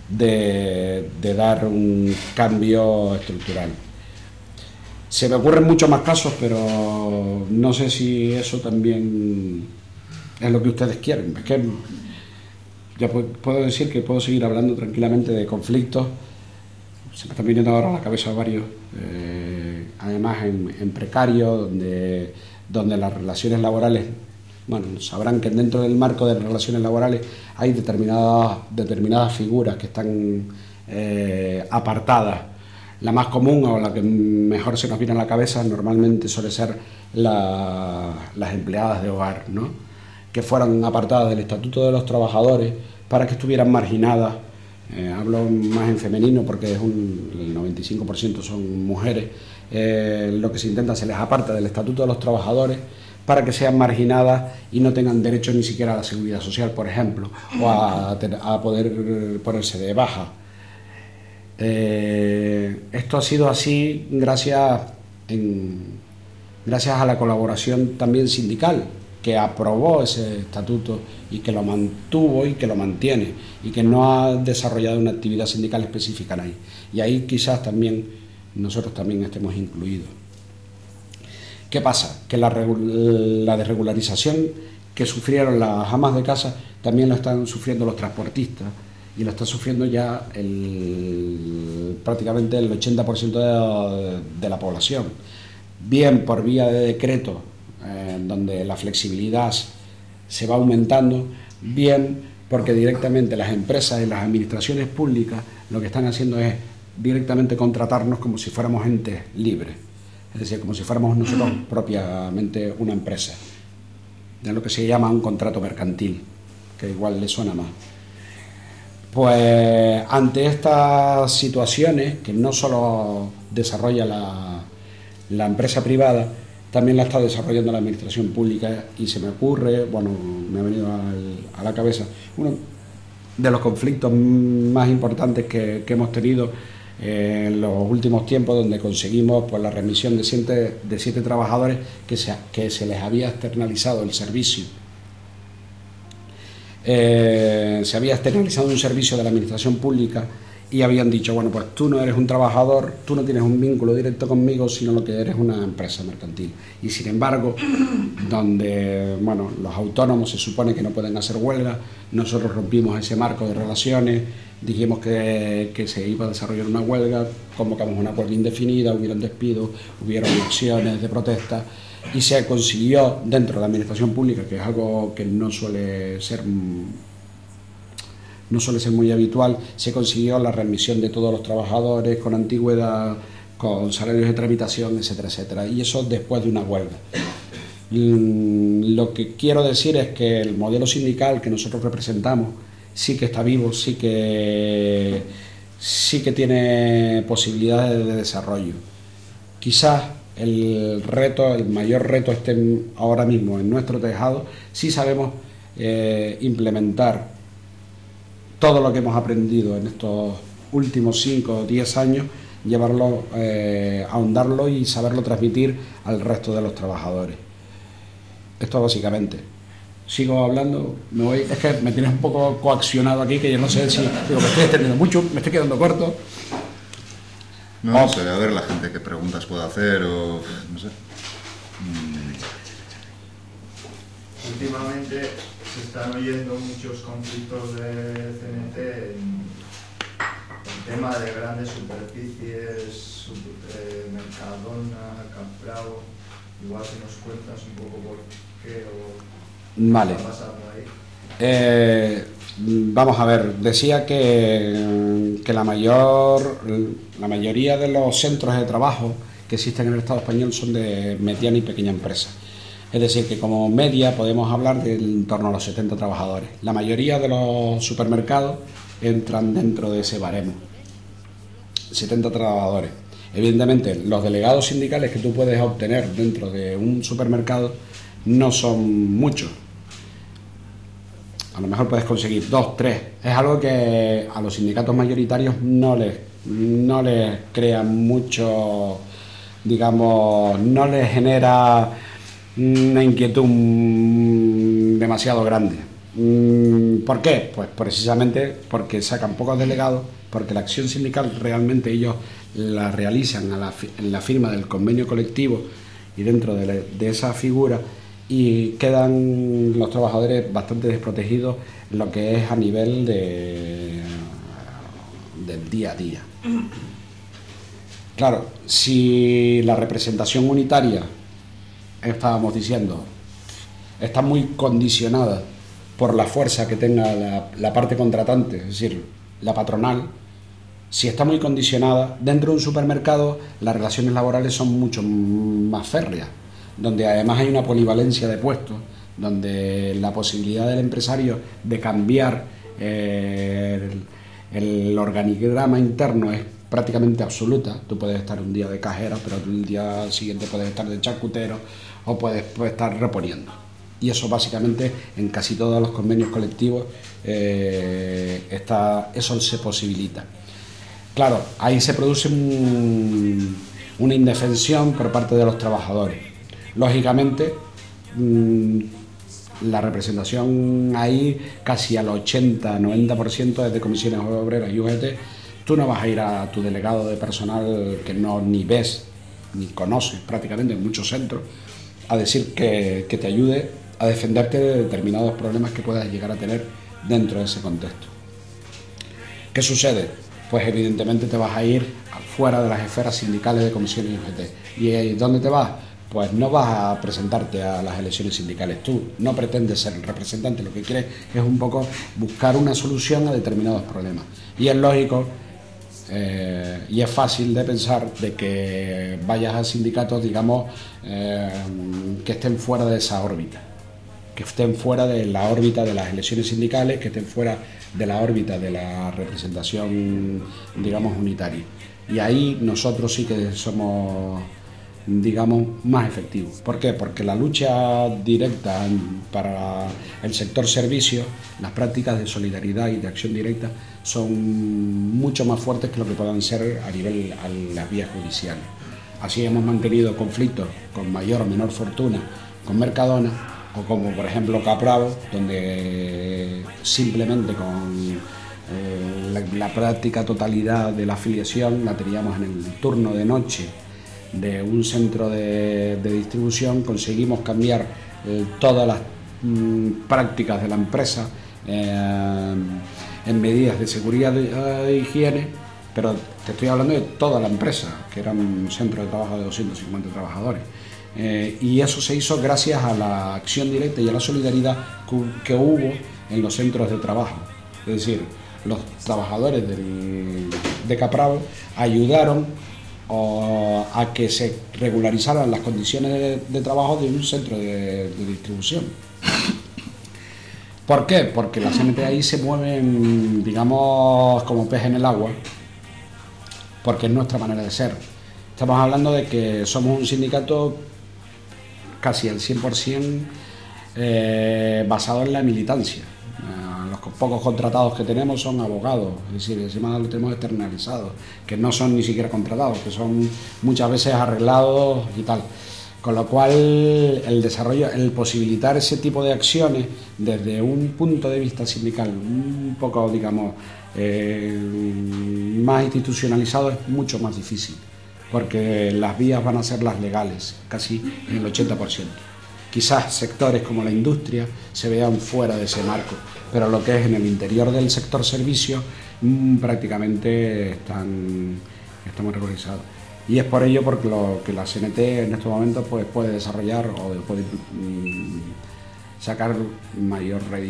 de, de dar un cambio estructural. Se me ocurren muchos más casos, pero no sé si eso también es lo que ustedes quieren. Es que ya puedo decir que puedo seguir hablando tranquilamente de conflictos. Se me están viniendo ahora a la cabeza varios, eh, además en, en precario, donde, donde las relaciones laborales, bueno, sabrán que dentro del marco de las relaciones laborales hay determinadas, determinadas figuras que están eh, apartadas. La más común o la que mejor se nos viene a la cabeza normalmente suele ser la, las empleadas de hogar, ¿no? Que fueran apartadas del Estatuto de los Trabajadores para que estuvieran marginadas. Eh, hablo más en femenino porque es un, el noventa y cinco por ciento son mujeres. Eh, lo que se intenta, se les aparta del Estatuto de los Trabajadores para que sean marginadas y no tengan derecho ni siquiera a la seguridad social, por ejemplo, o a, a poder ponerse de baja. Eh, esto ha sido así gracias, en, gracias a la colaboración también sindical, que aprobó ese estatuto y que lo mantuvo y que lo mantiene y que no ha desarrollado una actividad sindical específica ahí. Y ahí quizás también nosotros también estemos incluidos. ¿Qué pasa? Que la, la desregularización que sufrieron las amas de casa también lo están sufriendo los transportistas y lo está sufriendo ya el, prácticamente el ochenta por ciento de, de la población. Bien por vía de decreto, eh, donde la flexibilidad se va aumentando, bien porque directamente las empresas y las administraciones públicas lo que están haciendo es directamente contratarnos como si fuéramos entes libres, es decir, como si fuéramos nosotros propiamente una empresa, de lo que se llama un contrato mercantil, que igual le suena más. Pues ante estas situaciones que no solo desarrolla la, la empresa privada, también la está desarrollando la administración pública, y se me ocurre, bueno, me ha venido al, a la cabeza uno de los conflictos más importantes que, que hemos tenido eh, en los últimos tiempos, donde conseguimos pues, la remisión de siete, de siete trabajadores que se, que se les había externalizado el servicio. Eh, se había externalizado un servicio de la administración pública y habían dicho, bueno, pues tú no eres un trabajador, tú no tienes un vínculo directo conmigo, sino lo que eres una empresa mercantil. Y sin embargo, donde, bueno, los autónomos se supone que no pueden hacer huelga, nosotros rompimos ese marco de relaciones dijimos que, que se iba a desarrollar una huelga, convocamos una huelga indefinida, hubieron despidos, hubieron acciones de protesta y se consiguió dentro de la administración pública, que es algo que no suele ser no suele ser muy habitual, se consiguió la readmisión de todos los trabajadores con antigüedad, con salarios de tramitación, etcétera, etcétera, y eso después de una huelga. Lo que quiero decir es que el modelo sindical que nosotros representamos sí que está vivo, sí que, sí que tiene posibilidades de desarrollo. Quizás el reto, el mayor reto esté ahora mismo en nuestro tejado, si sabemos eh, implementar todo lo que hemos aprendido en estos últimos cinco o diez años, llevarlo, eh, ahondarlo y saberlo transmitir al resto de los trabajadores. Esto básicamente. Sigo hablando, me voy, es que me tienes un poco coaccionado aquí, que yo no sé si digo, me estoy extendiendo mucho, me estoy quedando corto. No, no sé, a ver la gente qué preguntas puede hacer o no sé. Mm. Últimamente se están oyendo muchos conflictos de C N T en el tema de grandes superficies, super, eh, Mercadona, Campravo. Igual si nos cuentas un poco por qué o vale. qué está pasando ahí. Eh, vamos a ver, decía que, que la mayor la mayoría de los centros de trabajo que existen en el Estado español son de mediana y pequeña empresa. Es decir, que como media podemos hablar de en torno a los setenta trabajadores. La mayoría de los supermercados entran dentro de ese baremo. setenta trabajadores. Evidentemente, los delegados sindicales que tú puedes obtener dentro de un supermercado no son muchos. A lo mejor puedes conseguir dos, tres. Es algo que a los sindicatos mayoritarios no les, no les crea mucho, digamos, no les genera una inquietud demasiado grande. ¿Por qué? Pues precisamente porque sacan pocos delegados, porque la acción sindical realmente ellos la realizan a la, en la firma del convenio colectivo y dentro de, la, de esa figura, y quedan los trabajadores bastante desprotegidos en lo que es a nivel de, del día a día. Claro, si la representación unitaria, estábamos diciendo, está muy condicionada por la fuerza que tenga la, la parte contratante, es decir, la patronal, si está muy condicionada, dentro de un supermercado las relaciones laborales son mucho más férreas, donde además hay una polivalencia de puestos, donde la posibilidad del empresario de cambiar eh, el, el organigrama interno es prácticamente absoluta. Tú puedes estar un día de cajera, pero el día siguiente puedes estar de charcutero o puedes, puedes estar reponiendo. Y eso básicamente en casi todos los convenios colectivos eh, está, eso se posibilita. Claro, ahí se produce un, una indefensión por parte de los trabajadores. Lógicamente, mmm, la representación ahí casi al ochenta a noventa por ciento es de comisiones obreras y U G T. Tú no vas a ir a tu delegado de personal que no ni ves ni conoces prácticamente en muchos centros a decir que, que te ayude a defenderte de determinados problemas que puedas llegar a tener dentro de ese contexto. ¿Qué sucede? Pues evidentemente te vas a ir fuera de las esferas sindicales de comisiones y U G T. ¿Y dónde te vas? Pues no vas a presentarte a las elecciones sindicales tú, no pretendes ser el representante, lo que quieres es un poco buscar una solución a determinados problemas. Y es lógico eh, y es fácil de pensar de que vayas a sindicatos, digamos, eh, que estén fuera de esa órbita, que estén fuera de la órbita de las elecciones sindicales, que estén fuera de la órbita de la representación, digamos, unitaria. Y ahí nosotros sí que somos, digamos, más efectivos. ¿Por qué? Porque la lucha directa para el sector servicios, las prácticas de solidaridad y de acción directa son mucho más fuertes que lo que puedan ser a nivel a las vías judiciales. Así hemos mantenido conflictos con mayor o menor fortuna con Mercadona, o como por ejemplo Campravo, donde simplemente con eh, la, la práctica totalidad de la afiliación la teníamos en el turno de noche de un centro de, de distribución, conseguimos cambiar eh, todas las mm, prácticas de la empresa eh, en medidas de seguridad e higiene, pero te estoy hablando de toda la empresa, que era un centro de trabajo de doscientos cincuenta trabajadores. Eh, y eso se hizo gracias a la acción directa y a la solidaridad que hubo en los centros de trabajo. Es decir, los trabajadores del, de Capravo ayudaron o, a que se regularizaran las condiciones de, de trabajo de un centro de, de distribución. ¿Por qué? Porque las C N T ahí se mueven, digamos, como pez en el agua, porque es nuestra manera de ser. Estamos hablando de que somos un sindicato casi al cien por ciento eh, basado en la militancia. Eh, los pocos contratados que tenemos son abogados, es decir, encima lo tenemos externalizados, que no son ni siquiera contratados, que son muchas veces arreglados y tal. Con lo cual, el desarrollo, el posibilitar ese tipo de acciones desde un punto de vista sindical un poco, digamos, eh, más institucionalizado es mucho más difícil, porque las vías van a ser las legales, casi en el ochenta por ciento. Quizás sectores como la industria se vean fuera de ese marco, pero lo que es en el interior del sector servicio mmm, prácticamente están, estamos regularizados. Y es por ello porque lo que la C N T en estos momentos pues, puede desarrollar o puede mmm, sacar mayor rédito.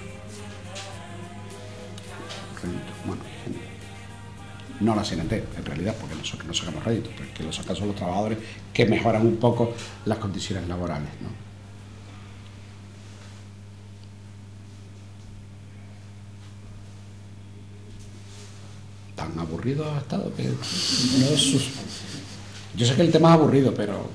Bueno, no la C N T, en realidad, porque nosotros no sacamos réditos, pero que lo sacan son los trabajadores que mejoran un poco las condiciones laborales, ¿no? Tan aburrido ha estado que no es... Yo sé que el tema es aburrido, pero...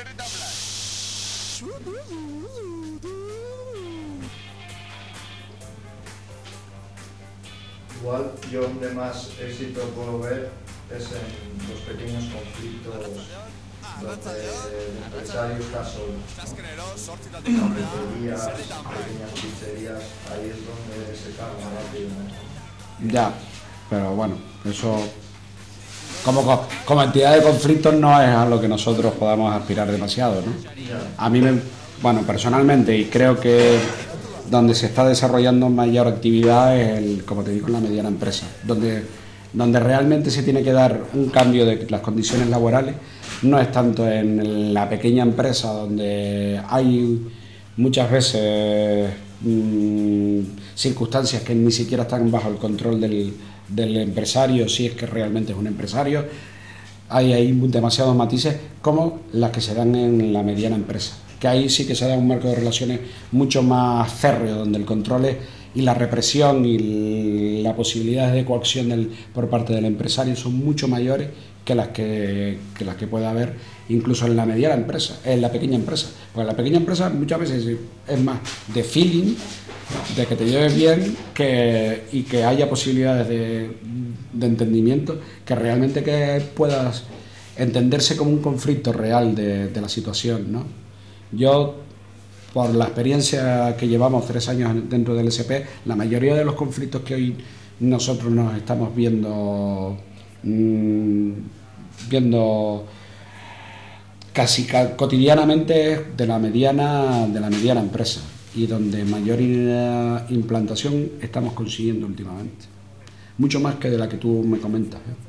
Igual yo donde más éxito puedo ver es en los pequeños conflictos donde el empresario está solo, ¿no? Cafeterías, pequeñas pizzerías, ahí es donde se carga rápido, ¿no? Ya, pero bueno, eso como, como entidad de conflictos no es a lo que nosotros podamos aspirar demasiado, ¿no? A mí, me, bueno, personalmente, y creo que donde se está desarrollando mayor actividad es, el, como te digo, en la mediana empresa, donde, donde realmente se tiene que dar un cambio de las condiciones laborales. No es tanto en la pequeña empresa, donde hay muchas veces mmm, circunstancias que ni siquiera están bajo el control del, del empresario, si es que realmente es un empresario. Hay ahí demasiados matices, como las que se dan en la mediana empresa, que ahí sí que se da un marco de relaciones mucho más férreo, donde el control es, y la represión y la posibilidad de coacción del, por parte del empresario son mucho mayores que las que, que las que puede haber incluso en la mediana empresa, en la pequeña empresa. Porque en la pequeña empresa muchas veces es más de feeling, de que te lleves bien que, y que haya posibilidades de, de entendimiento, que realmente que puedas entenderse como un conflicto real de, de la situación, ¿no? Yo, por la experiencia que llevamos tres años dentro del S P, la mayoría de los conflictos que hoy nosotros nos estamos viendo mmm, viendo casi cotidianamente es de la mediana de la mediana empresa, y donde mayor implantación estamos consiguiendo últimamente, mucho más que de la que tú me comentas, ¿eh?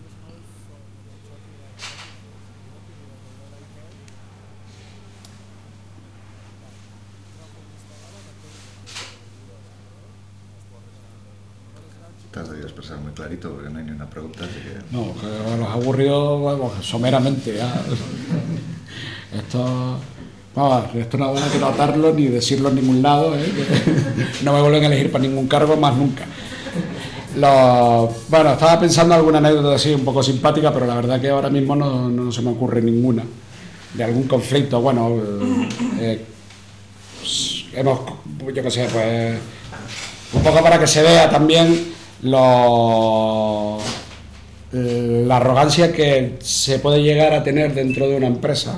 Te has debido expresar muy clarito porque no hay ni una pregunta, así que... No, que los aburridos, vamos, someramente, ¿ya? Esto... Vamos, esto no hay que notarlo ni decirlo en ningún lado, ¿eh? Que no me vuelven a elegir para ningún cargo más nunca. Lo, bueno, estaba pensando alguna anécdota así un poco simpática, pero la verdad que ahora mismo no, no se me ocurre ninguna. De algún conflicto, bueno, eh, pues, hemos, yo qué sé, pues... Un poco para que se vea también lo, la arrogancia que se puede llegar a tener dentro de una empresa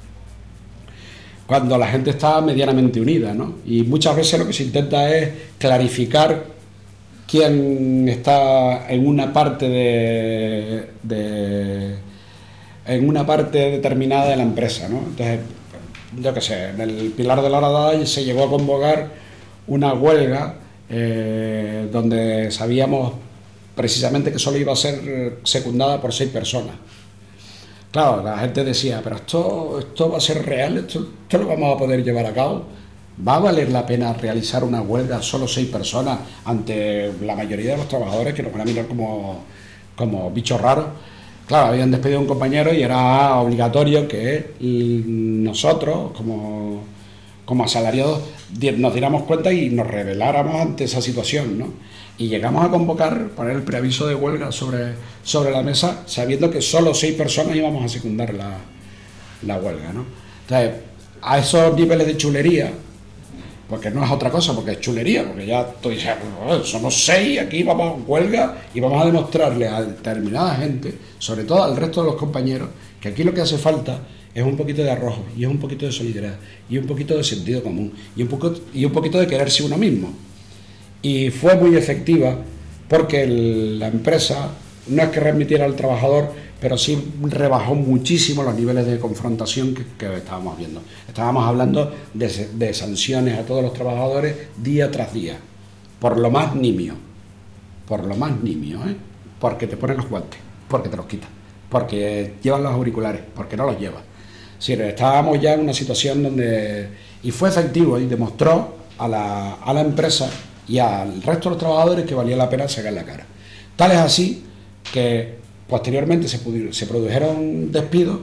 cuando la gente está medianamente unida, ¿no? Y muchas veces lo que se intenta es clarificar quién está en una parte de, de en una parte determinada de la empresa, ¿no? Entonces, yo qué sé, en el Pilar de la Horadada se llegó a convocar una huelga eh, donde sabíamos precisamente que solo iba a ser secundada por seis personas. Claro, la gente decía, pero esto, esto va a ser real, esto, esto lo vamos a poder llevar a cabo. ¿Va a valer la pena realizar una huelga solo seis personas ante la mayoría de los trabajadores que nos van a mirar como, como bichos raros? Claro, habían despedido a un compañero y era obligatorio que nosotros, como, como asalariados, nos diéramos cuenta y nos rebeláramos ante esa situación, ¿no? Y llegamos a convocar, poner el preaviso de huelga sobre, sobre la mesa, sabiendo que solo seis personas íbamos a secundar la, la huelga, ¿no? Entonces, a esos niveles de chulería, porque no es otra cosa, porque es chulería, porque ya estoy diciendo, somos seis, aquí vamos a huelga y vamos a demostrarle a determinada gente, sobre todo al resto de los compañeros, que aquí lo que hace falta es un poquito de arrojo, y es un poquito de solidaridad, y un poquito de sentido común, y un, poco, y un poquito de quererse uno mismo. Y fue muy efectiva porque el, la empresa no es que remitiera al trabajador, pero sí rebajó muchísimo los niveles de confrontación que, que estábamos viendo. Estábamos hablando de, de sanciones a todos los trabajadores día tras día, por lo más nimio, por lo más nimio, ¿eh? Porque te ponen los guantes, porque te los quitan, porque llevan los auriculares, porque no los llevas. Sí, estábamos ya en una situación donde... Y fue efectivo y demostró a la, a la empresa y al resto de los trabajadores que valía la pena sacar la cara. Tal es así que posteriormente se, se produjeron despidos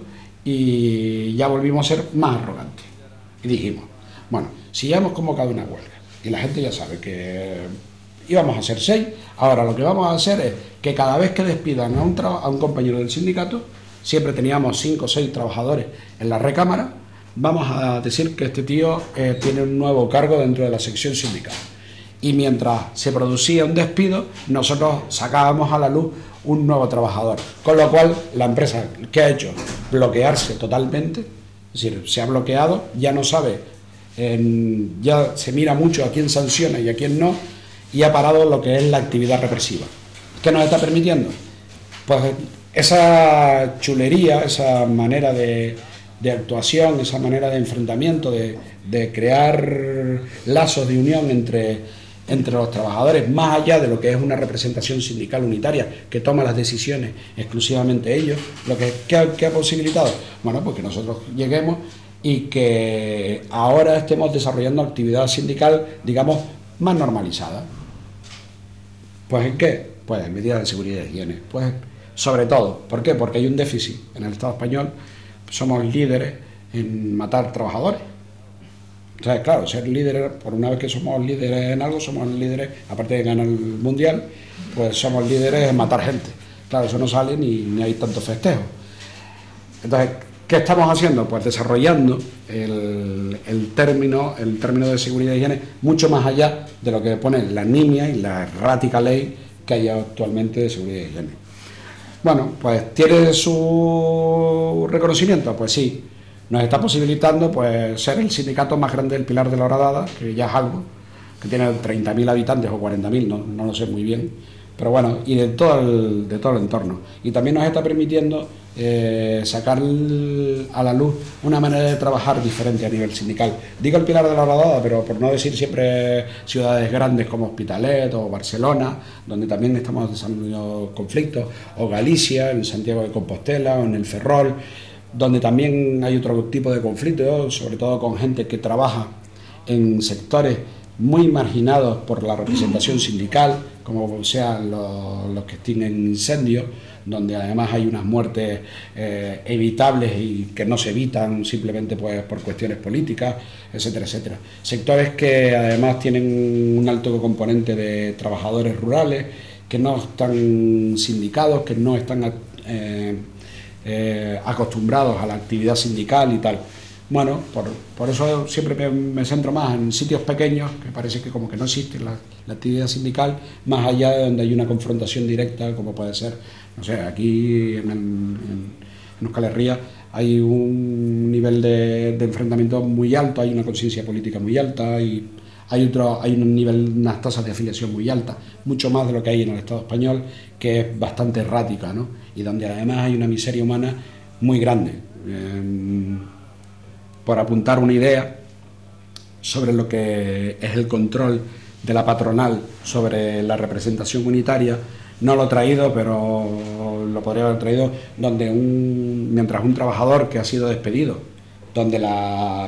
y ya volvimos a ser más arrogantes. Y dijimos, bueno, si ya hemos convocado una huelga y la gente ya sabe que íbamos a ser seis, ahora lo que vamos a hacer es que cada vez que despidan a un, a un compañero del sindicato, siempre teníamos cinco o seis trabajadores en la recámara, vamos a decir que este tío eh, tiene un nuevo cargo dentro de la sección sindical. Y mientras se producía un despido, nosotros sacábamos a la luz un nuevo trabajador. Con lo cual, la empresa, ¿qué ha hecho? Bloquearse totalmente, es decir, se ha bloqueado, ya no sabe, eh, ya se mira mucho a quién sanciona y a quién no, y ha parado lo que es la actividad represiva. ¿Qué nos está permitiendo? Pues esa chulería, esa manera de, de actuación, esa manera de enfrentamiento, de, de crear lazos de unión entre... entre los trabajadores, más allá de lo que es una representación sindical unitaria que toma las decisiones exclusivamente ellos, lo que, ¿qué, ha, ¿qué ha posibilitado? Bueno, pues que nosotros lleguemos y que ahora estemos desarrollando actividad sindical, digamos, más normalizada. ¿Pues en qué? Pues en medidas de seguridad y higiene. Pues sobre todo, ¿por qué? Porque hay un déficit en el Estado español, somos líderes en matar trabajadores. Entonces, claro, ser líderes, por una vez que somos líderes en algo, somos líderes, aparte de ganar el mundial, pues somos líderes en matar gente. Claro, eso no sale ni, ni hay tanto festejo. Entonces, ¿qué estamos haciendo? Pues desarrollando el, el, término, el término de seguridad y higiene mucho más allá de lo que pone la nimia y la errática ley que hay actualmente de seguridad y higiene. Bueno, pues ¿tiene su reconocimiento? Pues sí. Nos está posibilitando pues ser el sindicato más grande del Pilar de la Horadada, que ya es algo, que tiene treinta mil habitantes o cuarenta mil, no, no lo sé muy bien, pero bueno, y de todo el, de todo el entorno. Y también nos está permitiendo eh, sacar a la luz una manera de trabajar diferente a nivel sindical. Digo el Pilar de la Horadada, pero por no decir siempre ciudades grandes como Hospitalet o Barcelona, donde también estamos desarrollando conflictos, o Galicia, en Santiago de Compostela o en el Ferrol, donde también hay otro tipo de conflictos, sobre todo con gente que trabaja en sectores muy marginados por la representación sindical, como sean los, los que tienen incendios, donde además hay unas muertes eh, evitables y que no se evitan simplemente pues, por cuestiones políticas, etcétera, etcétera. Sectores que además tienen un alto componente de trabajadores rurales, que no están sindicados, que no están... Eh, Eh, acostumbrados a la actividad sindical y tal. Bueno, por, por eso siempre me, me centro más en sitios pequeños, que parece que como que no existe la, la actividad sindical, más allá de donde hay una confrontación directa, como puede ser, no sé, aquí en, en, en Euskal Herria hay un nivel de, de enfrentamiento muy alto, hay una conciencia política muy alta, y hay otro, hay un nivel, unas tasas de afiliación muy altas, mucho más de lo que hay en el Estado español, que es bastante errática, ¿no? Y donde además hay una miseria humana muy grande. Eh, por apuntar una idea sobre lo que es el control de la patronal sobre la representación unitaria. No lo he traído, pero lo podría haber traído, donde un, mientras un trabajador que ha sido despedido, donde la,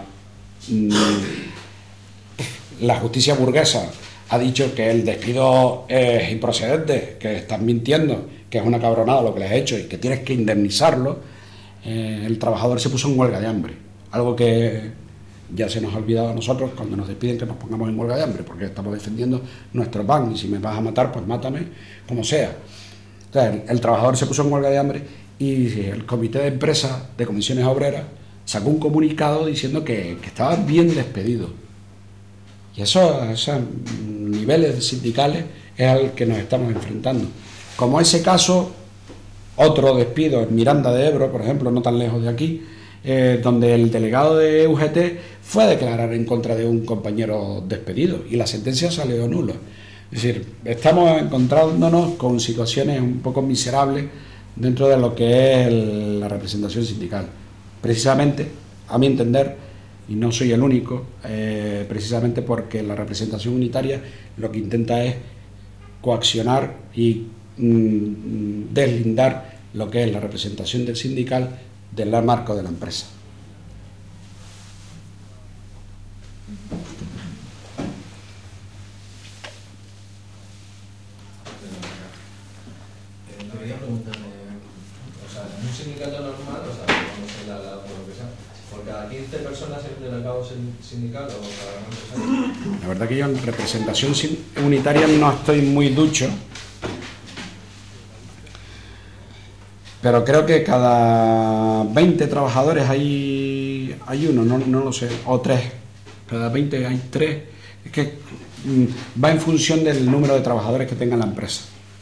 la justicia burguesa ha dicho que el despido es improcedente, que están mintiendo, que es una cabronada lo que les he hecho y que tienes que indemnizarlo, eh, el trabajador se puso en huelga de hambre, algo que ya se nos ha olvidado a nosotros cuando nos despiden, que nos pongamos en huelga de hambre, porque estamos defendiendo nuestro pan, y si me vas a matar, pues mátame, como sea. Entonces, el, el trabajador se puso en huelga de hambre y el comité de empresa de comisiones obreras sacó un comunicado diciendo que, que estaba bien despedido. Y eso, esos niveles sindicales es al que nos estamos enfrentando. Como ese caso, otro despido en Miranda de Ebro, por ejemplo, no tan lejos de aquí, eh, donde el delegado de U G T fue a declarar en contra de un compañero despedido y la sentencia salió nula. Es decir, estamos encontrándonos con situaciones un poco miserables dentro de lo que es el, la representación sindical. Precisamente, a mi entender, y no soy el único, eh, precisamente porque la representación unitaria lo que intenta es coaccionar y mm, deslindar lo que es la representación del sindical del marco de la empresa. Quería preguntarle, o sea, en un sindicato normal, o sea, cuando se la, la, por lo que sea, ¿por cada quince personas hay un delegado sindical o cada empresario? La verdad que yo en representación unitaria no estoy muy ducho, pero creo que cada veinte trabajadores hay, hay uno, no, no lo sé, o tres, cada veinte hay tres, es que mm, va en función del número de trabajadores que tenga la empresa.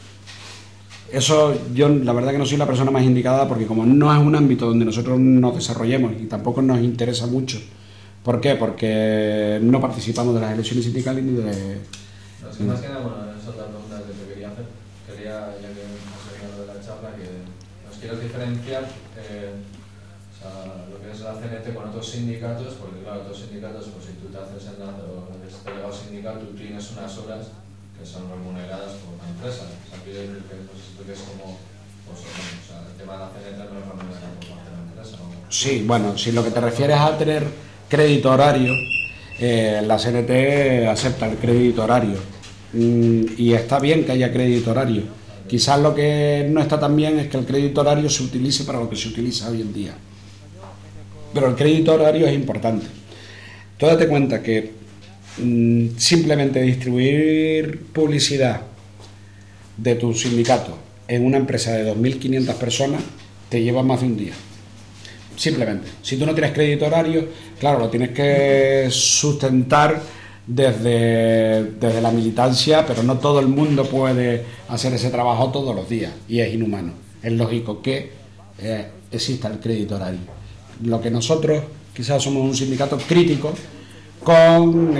Eso yo la verdad que no soy la persona más indicada, porque como no es un ámbito donde nosotros nos desarrollemos y tampoco nos interesa mucho. ¿Por qué? Porque no participamos de las elecciones sindicales ni de... No, es que más que nada, bueno, esa es la pregunta que te quería hacer. Quería, ya que hemos venido lo de la charla, que nos quieres diferenciar eh, o sea, lo que es la C N T con otros sindicatos, porque claro, otros sindicatos, pues si tú te haces enlace o eres delegado sindical, tú tienes unas horas que son remuneradas por la empresa. O sea, que no sé si tú ves como, pues, o sea, el tema de la C N T no es remunerado por parte de la empresa, ¿no? Sí, bueno, si lo que te refieres a tener crédito horario, eh, la C N T acepta el crédito horario, mm, y está bien que haya crédito horario. Quizás lo que no está tan bien es que el crédito horario se utilice para lo que se utiliza hoy en día, pero el crédito horario es importante. Tú date cuenta que mm, simplemente distribuir publicidad de tu sindicato en una empresa de dos mil quinientas personas te lleva más de un día. Simplemente, si tú no tienes crédito horario, claro, lo tienes que sustentar desde, desde la militancia, pero no todo el mundo puede hacer ese trabajo todos los días y es inhumano. Es lógico que eh, exista el crédito horario. Lo que nosotros quizás somos un sindicato crítico con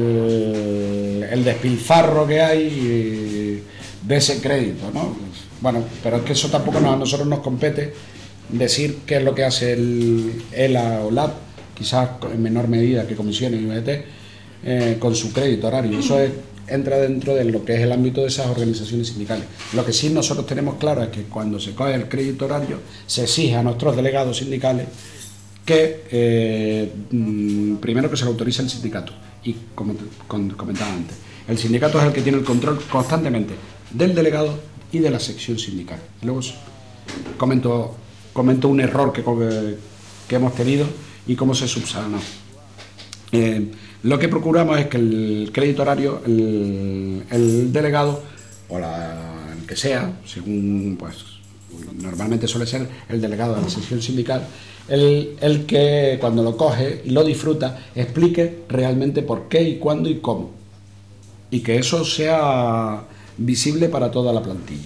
el, el despilfarro que hay de ese crédito, ¿no? Bueno, pero es que eso tampoco nos, a nosotros nos compete decir qué es lo que hace el ELA o LAB, quizás en menor medida que comisiones y U G T, eh, con su crédito horario. Eso es, entra dentro de lo que es el ámbito de esas organizaciones sindicales. Lo que sí nosotros tenemos claro es que cuando se coge el crédito horario se exige a nuestros delegados sindicales que eh, primero que se lo autorice el sindicato, y como te comentaba antes, el sindicato es el que tiene el control constantemente del delegado y de la sección sindical. Luego comento comento un error que, que hemos tenido y cómo se subsanó. Eh, lo que procuramos es que el crédito horario, el, el delegado o la, el que sea, según pues normalmente suele ser el delegado de la sección sindical, el, el que cuando lo coge y lo disfruta explique realmente por qué y cuándo y cómo, y que eso sea visible para toda la plantilla.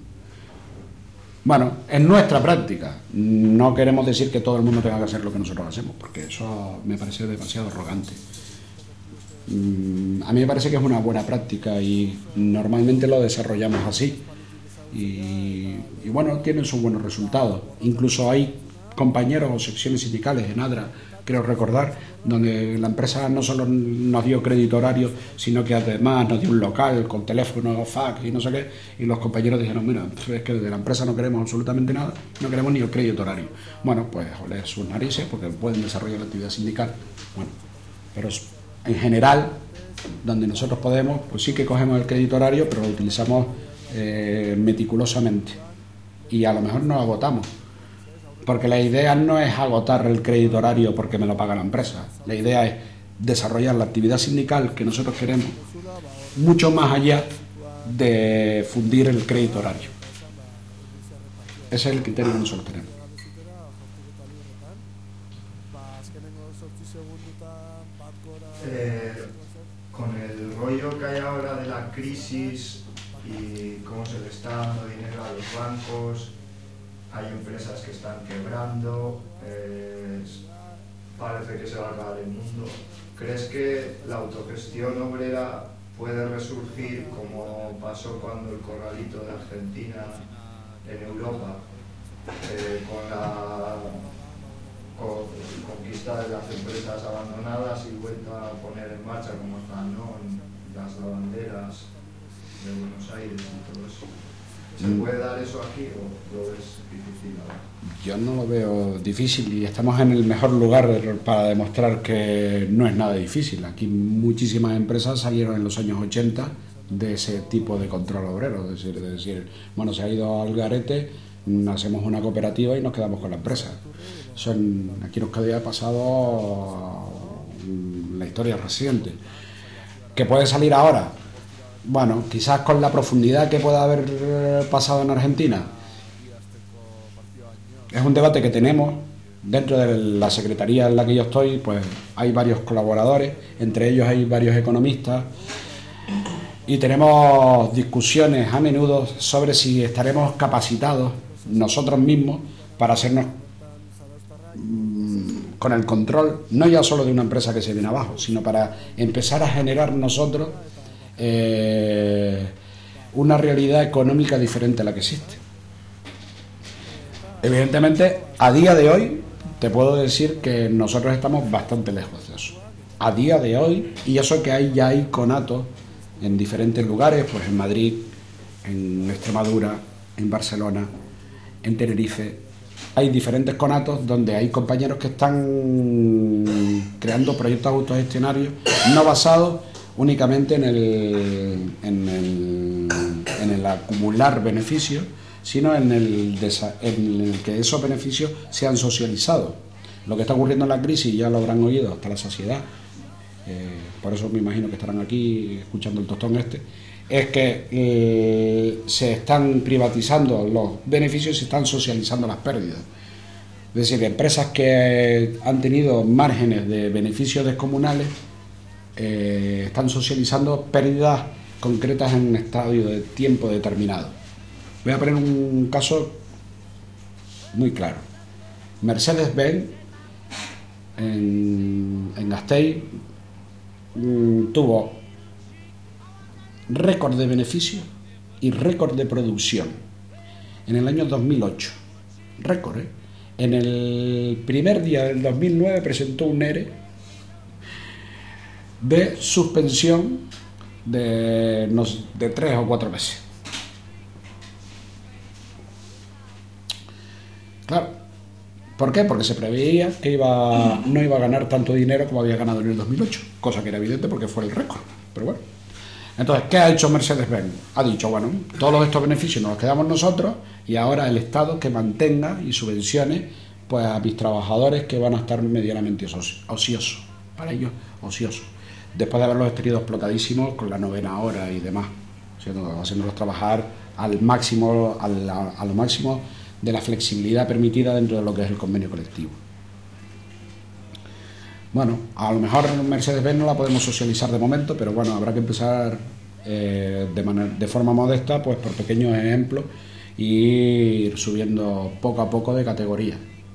Bueno, es nuestra práctica. No queremos decir que todo el mundo tenga que hacer lo que nosotros hacemos, porque eso me parece demasiado arrogante. A mí me parece que es una buena práctica y normalmente lo desarrollamos así. Y, y bueno, tienen sus buenos resultados. Incluso hay compañeros o secciones sindicales en ADRA creo recordar, donde la empresa no solo nos dio crédito horario, sino que además nos dio un local con teléfono, fax y no sé qué, y los compañeros dijeron, mira, es que de la empresa no queremos absolutamente nada, no queremos ni el crédito horario. Bueno, pues oler sus narices porque pueden desarrollar la actividad sindical. Bueno, pero en general, donde nosotros podemos, pues sí que cogemos el crédito horario, pero lo utilizamos eh, meticulosamente y a lo mejor nos agotamos. Porque la idea no es agotar el crédito horario porque me lo paga la empresa. La idea es desarrollar la actividad sindical que nosotros queremos mucho más allá de fundir el crédito horario. Ese es el criterio que nosotros tenemos. Eh, con el rollo que hay ahora de la crisis y cómo se le está dando dinero a los bancos, hay empresas que están quebrando, eh, parece que se va a acabar el mundo. ¿Crees que la autogestión obrera puede resurgir como pasó cuando el corralito de Argentina en Europa, eh, con la con, conquista de las empresas abandonadas y vuelta a poner en marcha como Danone, las lavanderas de Buenos Aires y todo eso? ¿Se puede dar eso aquí o lo ves difícil ahora? Yo no lo veo difícil y estamos en el mejor lugar para demostrar que no es nada difícil. Aquí muchísimas empresas salieron en los años ochenta de ese tipo de control obrero, es decir, de decir, bueno, se ha ido al garete, hacemos una cooperativa y nos quedamos con la empresa. Eso en, aquí en Euskadi ha pasado en la historia reciente. ¿Que puede salir ahora? Bueno, quizás con la profundidad que pueda haber pasado en Argentina. Es un debate que tenemos dentro de la secretaría en la que yo estoy, pues hay varios colaboradores, entre ellos hay varios economistas, y tenemos discusiones a menudo sobre si estaremos capacitados nosotros mismos para hacernos mmm, con el control, no ya solo de una empresa que se viene abajo, sino para empezar a generar nosotros Eh, una realidad económica diferente a la que existe. Evidentemente, a día de hoy, te puedo decir que nosotros estamos bastante lejos de eso. A día de hoy, y eso que hay ya hay conatos en diferentes lugares, pues en Madrid, en Extremadura, en Barcelona, en Tenerife, hay diferentes conatos donde hay compañeros que están creando proyectos autogestionarios no basados únicamente en el, en el, en el acumular beneficios, sino en el, en el que esos beneficios sean socializados. Lo que está ocurriendo en la crisis, ya lo habrán oído hasta la saciedad, eh, por eso me imagino que estarán aquí escuchando el tostón este, es que eh, se están privatizando los beneficios y se están socializando las pérdidas. Es decir, empresas que han tenido márgenes de beneficios descomunales Eh, están socializando pérdidas concretas en un estadio de tiempo determinado. Voy a poner un caso muy claro. Mercedes-Benz en, en Gasteiz mmm, tuvo récord de beneficios y récord de producción en el año dos mil ocho. Récord, ¿eh? En el primer día del dos mil nueve presentó un E R E de suspensión de, no, de tres o cuatro meses. Claro, ¿por qué? Porque se preveía que iba, no iba a ganar tanto dinero como había ganado en el dos mil ocho, cosa que era evidente porque fue el récord, pero bueno. Entonces, ¿qué ha hecho Mercedes-Benz? Ha dicho, bueno, todos estos beneficios nos los quedamos nosotros y ahora el Estado que mantenga y subvencione pues a mis trabajadores que van a estar medianamente ociosos, para ellos ociosos, después de haberlos tenido explotadísimos con la novena hora y demás, haciéndolos trabajar al máximo, al, a, a lo máximo de la flexibilidad permitida dentro de lo que es el convenio colectivo. Bueno, a lo mejor Mercedes-Benz no la podemos socializar de momento, pero bueno, habrá que empezar eh, de, manera, de forma modesta, pues por pequeños ejemplos, y ir subiendo poco a poco de categoría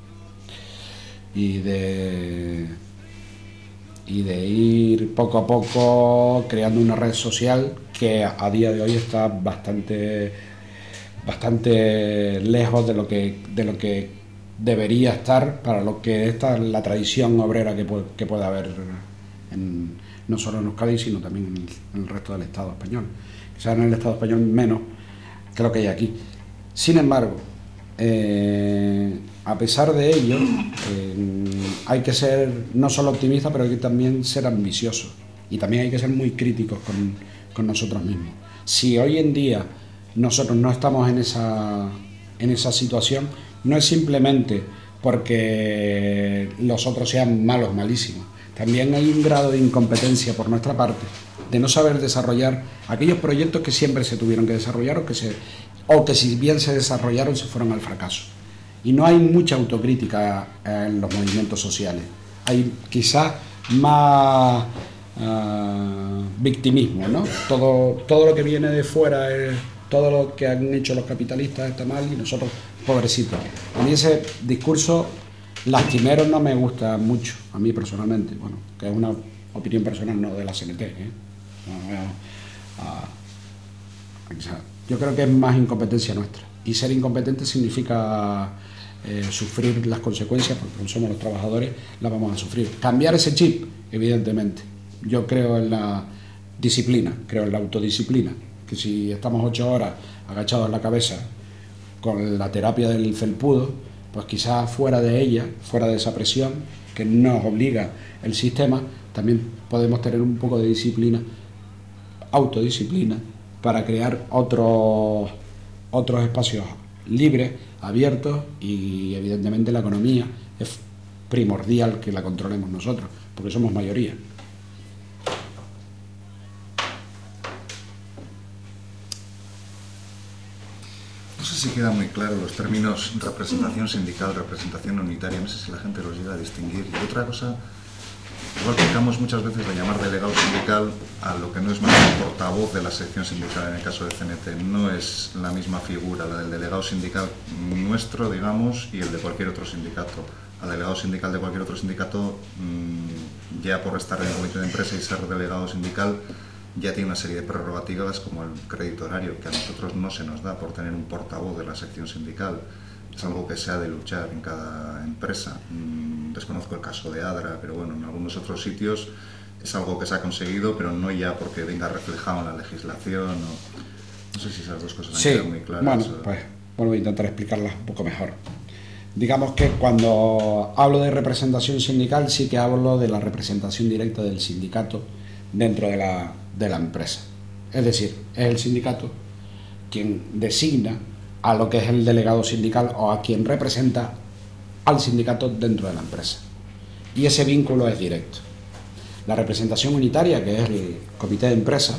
y de y de ir poco a poco creando una red social que a día de hoy está bastante bastante lejos de lo que de lo que debería estar para lo que esta la tradición obrera que puede, que puede haber en, no solo en Euskadi, sino también en el, en el resto del Estado español. Quizás en el Estado español menos que lo que hay aquí. Sin embargo, eh, a pesar de ello, eh, hay que ser no solo optimista, pero hay que también ser ambicioso, y también hay que ser muy críticos con, con nosotros mismos. Si hoy en día nosotros no estamos en esa, en esa situación, no es simplemente porque los otros sean malos, malísimos. También hay un grado de incompetencia por nuestra parte, de no saber desarrollar aquellos proyectos que siempre se tuvieron que desarrollar, o que, se, o que si bien se desarrollaron se fueron al fracaso. Y no hay mucha autocrítica en los movimientos sociales. Hay quizás más uh, victimismo, ¿no? Todo, todo lo que viene de fuera, es, todo lo que han hecho los capitalistas está mal y nosotros, pobrecitos. A mí ese discurso lastimero no me gusta mucho, a mí personalmente, bueno, que es una opinión personal, no de la C N T, ¿eh? No, no, uh, o sea, yo creo que es más incompetencia nuestra, y ser incompetente significa eh, sufrir las consecuencias, porque como somos los trabajadores las vamos a sufrir. Cambiar ese chip, evidentemente. Yo creo en la disciplina, creo en la autodisciplina, que si estamos ocho horas agachados en la cabeza con la terapia del felpudo, pues quizás fuera de ella, fuera de esa presión que nos obliga el sistema, también podemos tener un poco de disciplina, autodisciplina, para crear otros, otros espacios libres, abiertos, y evidentemente la economía es primordial que la controlemos nosotros, porque somos mayoría. No sé si queda muy claro los términos representación sindical, representación unitaria, no sé si la gente los llega a distinguir. Y otra cosa, igual pecamos muchas veces de llamar delegado sindical a lo que no es más que el portavoz de la sección sindical en el caso de C N T. No es la misma figura la del delegado sindical nuestro, digamos, y el de cualquier otro sindicato. Al delegado sindical de cualquier otro sindicato, ya por estar en el comité de empresa y ser delegado sindical, ya tiene una serie de prerrogativas como el crédito horario, que a nosotros no se nos da por tener un portavoz de la sección sindical. Es algo que se ha de luchar en cada empresa. Desconozco el caso de Adra, pero bueno, en algunos otros sitios es algo que se ha conseguido, pero no ya porque venga reflejado en la legislación. O... No sé si esas dos cosas han sí, quedado muy claras. Bueno, pues bueno, voy a intentar explicarlas un poco mejor. Digamos que cuando hablo de representación sindical, sí que hablo de la representación directa del sindicato dentro de la, de la empresa. Es decir, es el sindicato quien designa a lo que es el delegado sindical, o a quien representa al sindicato dentro de la empresa. Y ese vínculo es directo. La representación unitaria, que es el comité de empresa,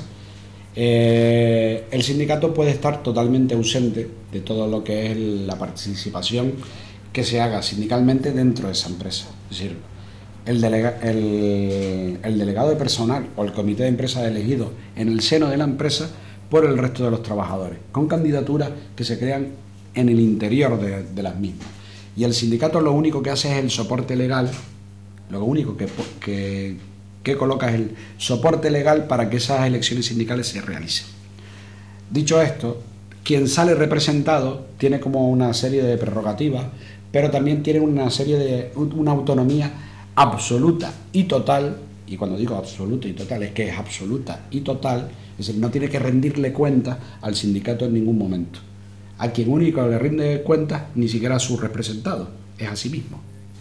eh, el sindicato puede estar totalmente ausente de todo lo que es la participación que se haga sindicalmente dentro de esa empresa. Es decir, el, delega, el, el delegado de personal o el comité de empresa elegido en el seno de la empresa por el resto de los trabajadores, con candidaturas que se crean en el interior de, de las mismas. Y el sindicato lo único que hace es el soporte legal, lo único que, que, que coloca es el soporte legal para que esas elecciones sindicales se realicen. Dicho esto, quien sale representado tiene como una serie de prerrogativas, pero también tiene una serie de una autonomía absoluta y total, y cuando digo absoluta y total es que es absoluta y total, es decir, no tiene que rendirle cuentas al sindicato en ningún momento. A quien único le rinde cuentas ni siquiera a su representado, es a sí mismo.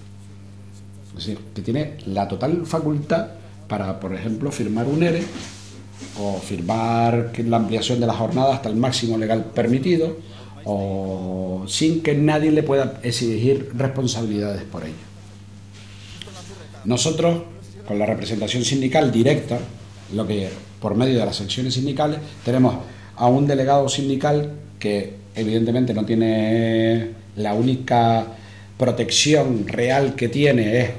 Es decir, que tiene la total facultad para, por ejemplo, firmar un ERE o firmar la ampliación de la jornada hasta el máximo legal permitido, o sin que nadie le pueda exigir responsabilidades por ello. Nosotros, con la representación sindical directa, lo que por medio de las secciones sindicales, tenemos a un delegado sindical que evidentemente no tiene, la única protección real que tiene es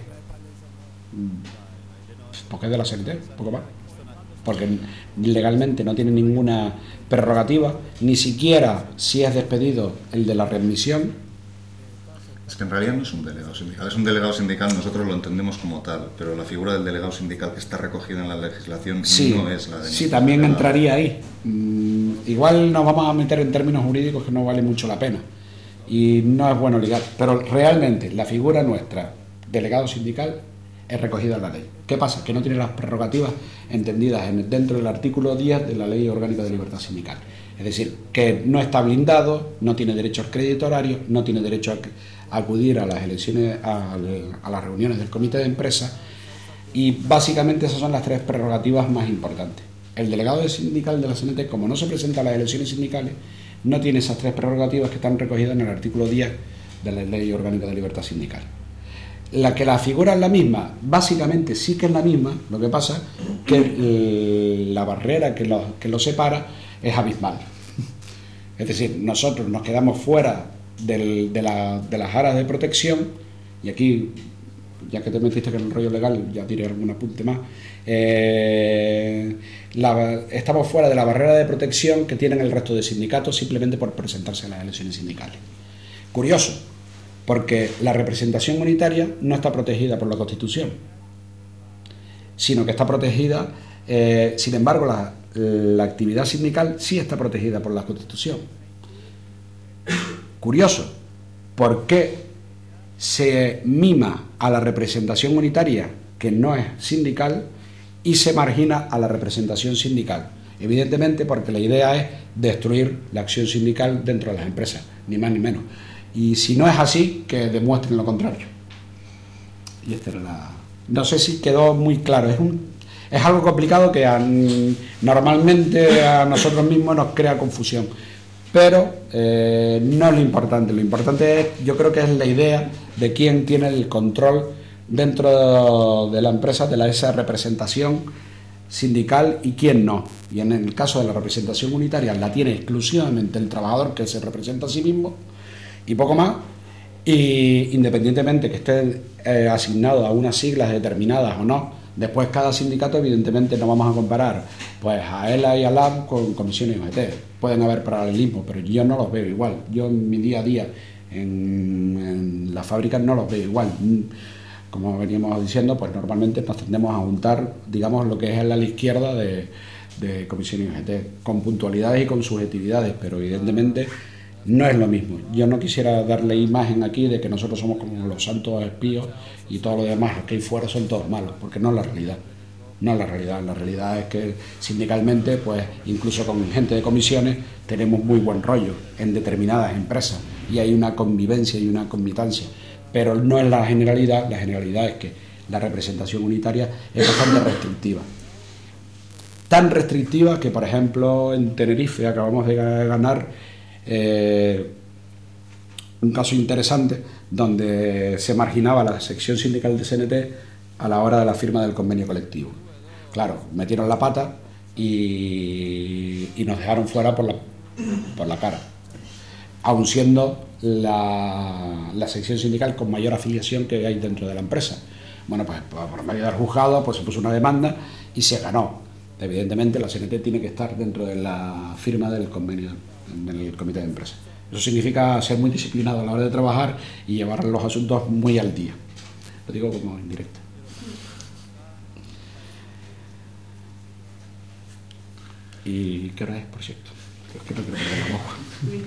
porque es de la C N T, poco más, porque legalmente no tiene ninguna prerrogativa, ni siquiera si es despedido el de la readmisión. Es que en realidad no es un delegado sindical, es un delegado sindical, nosotros lo entendemos como tal, pero la figura del delegado sindical que está recogida en la legislación sí, no es la de... Sí, también delegado. Entraría ahí. Mm, igual nos vamos a meter en términos jurídicos que no vale mucho la pena, y no es bueno ligar, pero realmente la figura nuestra, delegado sindical, es recogida en la ley. ¿Qué pasa? Que no tiene las prerrogativas entendidas en, dentro del artículo diez de la Ley Orgánica de Libertad Sindical. Es decir, que no está blindado, no tiene derecho al crédito horario, no tiene derecho a, a acudir a las elecciones, a, a las reuniones del comité de empresa, y básicamente esas son las tres prerrogativas más importantes. El delegado sindical de la C N T, como no se presenta a las elecciones sindicales, no tiene esas tres prerrogativas que están recogidas en el artículo diez de la Ley Orgánica de Libertad Sindical. La que la figura es la misma, básicamente sí que es la misma, lo que pasa que eh, la barrera que lo, que lo separa es abismal. Es decir, nosotros nos quedamos fuera del, de, la, de las aras de protección, y aquí, ya que te metiste en el rollo legal, ya diré algún apunte más, eh, la, estamos fuera de la barrera de protección que tienen el resto de sindicatos simplemente por presentarse a las elecciones sindicales. Curioso, porque la representación unitaria no está protegida por la Constitución, sino que está protegida, eh, sin embargo, la, la actividad sindical sí está protegida por la Constitución. Curioso, ¿por qué se mima a la representación unitaria, que no es sindical, y se margina a la representación sindical? Evidentemente porque la idea es destruir la acción sindical dentro de las empresas, ni más ni menos. Y si no es así, que demuestren lo contrario. Y esta era la... No sé si quedó muy claro. Es, un... es algo complicado que a... normalmente a nosotros mismos nos crea confusión. Pero eh, no es lo importante. Lo importante es, yo creo que es la idea de quién tiene el control dentro de la empresa, de la, esa representación sindical y quién no. Y en el caso de la representación unitaria la tiene exclusivamente el trabajador, que se representa a sí mismo, y poco más, y independientemente que esté eh, asignado a unas siglas determinadas o no. Después cada sindicato, evidentemente, no vamos a comparar pues a ELA y a LAB con comisiones y O G T. Pueden haber paralelismos, pero yo no los veo igual. Yo en mi día a día en, en las fábricas no los veo igual. Como veníamos diciendo, pues normalmente nos tendemos a juntar, digamos, lo que es el ala izquierda de, de comisiones y O G T, con puntualidades y con subjetividades, pero evidentemente no es lo mismo. Yo no quisiera darle imagen aquí de que nosotros somos como los santos espíos y todo lo demás que hay fuera son todos malos, porque no es la realidad. No es la realidad. La realidad es que sindicalmente, pues incluso con gente de comisiones, tenemos muy buen rollo en determinadas empresas y hay una convivencia y una conmitancia. Pero no es la generalidad. La generalidad es que la representación unitaria es bastante restrictiva. Tan restrictiva que, por ejemplo, en Tenerife acabamos de ganar Eh, un caso interesante donde se marginaba la sección sindical de C N T a la hora de la firma del convenio colectivo. Claro, metieron la pata y, y nos dejaron fuera por la, por la cara, aun siendo la, la sección sindical con mayor afiliación que hay dentro de la empresa. Bueno, pues por medio del juzgado pues se puso una demanda y se ganó. Evidentemente la C N T tiene que estar dentro de la firma del convenio en el comité de empresa. Eso significa ser muy disciplinado a la hora de trabajar y llevar los asuntos muy al día. Lo digo como indirecto. ¿Y qué hora es, por cierto? Es que no quiero perder la boca.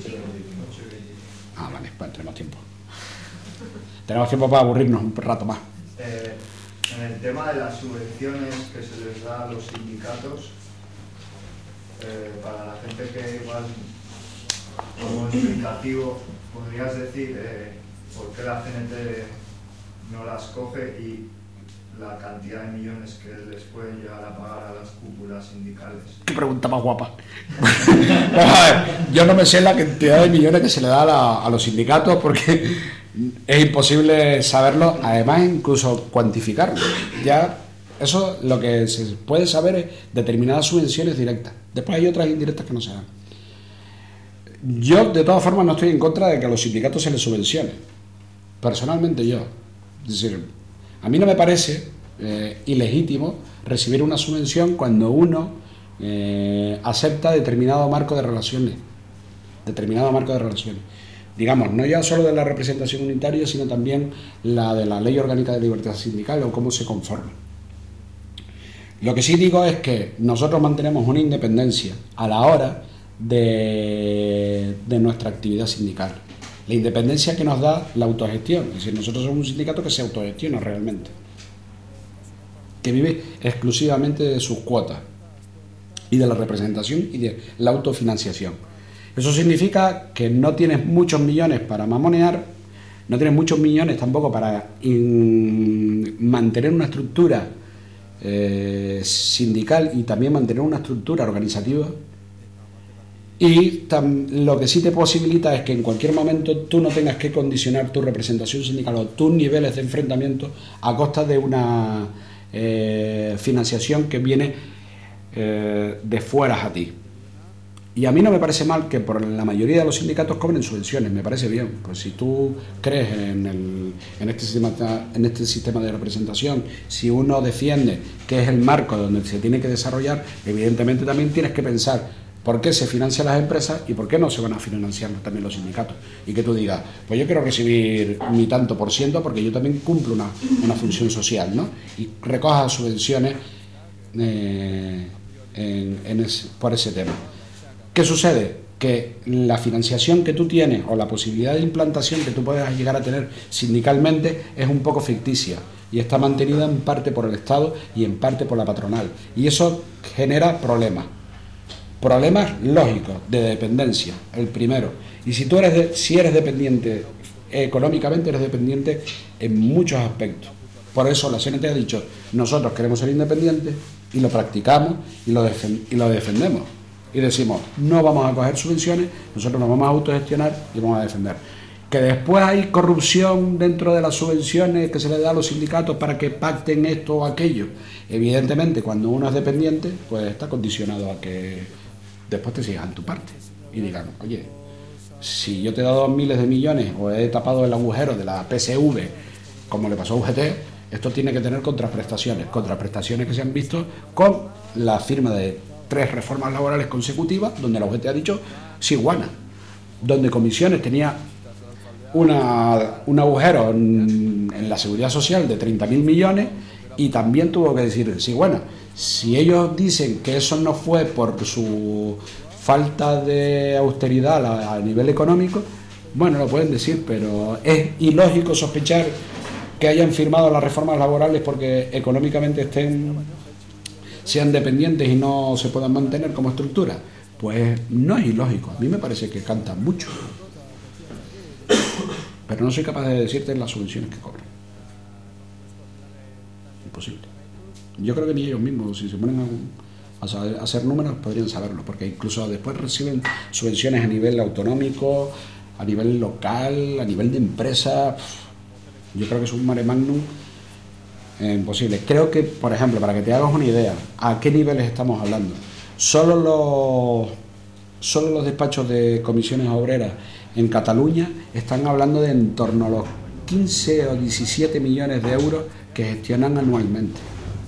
Ah, vale, pues tenemos tiempo. Tenemos tiempo para aburrirnos un rato más. Eh, en el tema de las subvenciones que se les da a los sindicatos, eh, para la gente que igual, como explicativo, podrías decir eh, por qué la C N T no las coge y la cantidad de millones que les pueden llegar a pagar a las cúpulas sindicales. Qué pregunta más guapa. Vamos a ver, yo no me sé la cantidad de millones que se le da a, la, a los sindicatos porque es imposible saberlo, además incluso cuantificarlo. Ya eso lo que se puede saber es determinadas subvenciones directas. Después hay otras indirectas que no se dan. Yo de todas formas no estoy en contra de que a los sindicatos se les subvencione. Personalmente yo. Es decir, a mí no me parece eh, ilegítimo recibir una subvención cuando uno eh, acepta determinado marco de relaciones. Determinado marco de relaciones. Digamos, no ya solo de la representación unitaria, sino también la de la Ley Orgánica de Libertad Sindical o cómo se conforma. Lo que sí digo es que nosotros mantenemos una independencia a la hora de, de nuestra actividad sindical. la independencia que nos da la autogestión. Es decir, nosotros somos un sindicato que se autogestiona realmente, que vive exclusivamente de sus cuotas y de la representación y de la autofinanciación. Eso significa que no tienes muchos millones para mamonear, no tienes muchos millones tampoco para in, mantener una estructura eh, sindical y también mantener una estructura organizativa. Y tam, lo que sí te posibilita es que en cualquier momento tú no tengas que condicionar tu representación sindical o tus niveles de enfrentamiento a costa de una eh, financiación que viene eh, de fuera a ti. Y a mí no me parece mal que por la mayoría de los sindicatos cobren subvenciones, me parece bien. Pues si tú crees en, el, en, este sistema, en este sistema de representación, si uno defiende que es el marco donde se tiene que desarrollar, evidentemente también tienes que pensar por qué se financian las empresas y por qué no se van a financiar también los sindicatos. Y que tú digas, pues yo quiero recibir mi tanto por ciento porque yo también cumplo una, una función social, ¿no? Y recojas subvenciones eh, en, en ese, por ese tema. ¿Qué sucede? Que la financiación que tú tienes o la posibilidad de implantación que tú puedas llegar a tener sindicalmente es un poco ficticia y está mantenida en parte por el Estado y en parte por la patronal. Y eso genera problemas. Problemas lógicos de dependencia, el primero. Y si tú eres, de, si eres dependiente económicamente, eres dependiente en muchos aspectos. Por eso la C N T ha dicho, nosotros queremos ser independientes y lo practicamos y lo, defen y lo defendemos. Y decimos, no vamos a coger subvenciones, nosotros nos vamos a autogestionar y vamos a defender. Que después hay corrupción dentro de las subvenciones que se le da a los sindicatos para que pacten esto o aquello. Evidentemente, cuando uno es dependiente, pues está condicionado a que después te sigan tu parte y digan, oye, si yo te he dado miles de millones o he tapado el agujero de la P S V, como le pasó a U G T, esto tiene que tener contraprestaciones, contraprestaciones que se han visto con la firma de tres reformas laborales consecutivas, donde la U G T ha dicho sí, guana, donde Comisiones tenía una, un agujero en, en la seguridad social de treinta mil millones y también tuvo que decir sí, guana. Si ellos dicen que eso no fue por su falta de austeridad a, a nivel económico, bueno, lo pueden decir, pero es ilógico sospechar que hayan firmado las reformas laborales porque económicamente estén sean dependientes y no se puedan mantener como estructura. Pues no es ilógico, a mí me parece que cantan mucho, pero no soy capaz de decirte las subvenciones que cobran. Imposible. Yo creo que ni ellos mismos, si se ponen a, a, saber, a hacer números, podrían saberlo, porque incluso después reciben subvenciones a nivel autonómico, a nivel local, a nivel de empresa. Yo creo que es un mare magnum eh, imposible. Creo que, por ejemplo, para que te hagas una idea, ¿a qué niveles estamos hablando? Solo los, solo los despachos de comisiones obreras en Cataluña están hablando de en torno a los quince o diecisiete millones de euros que gestionan anualmente.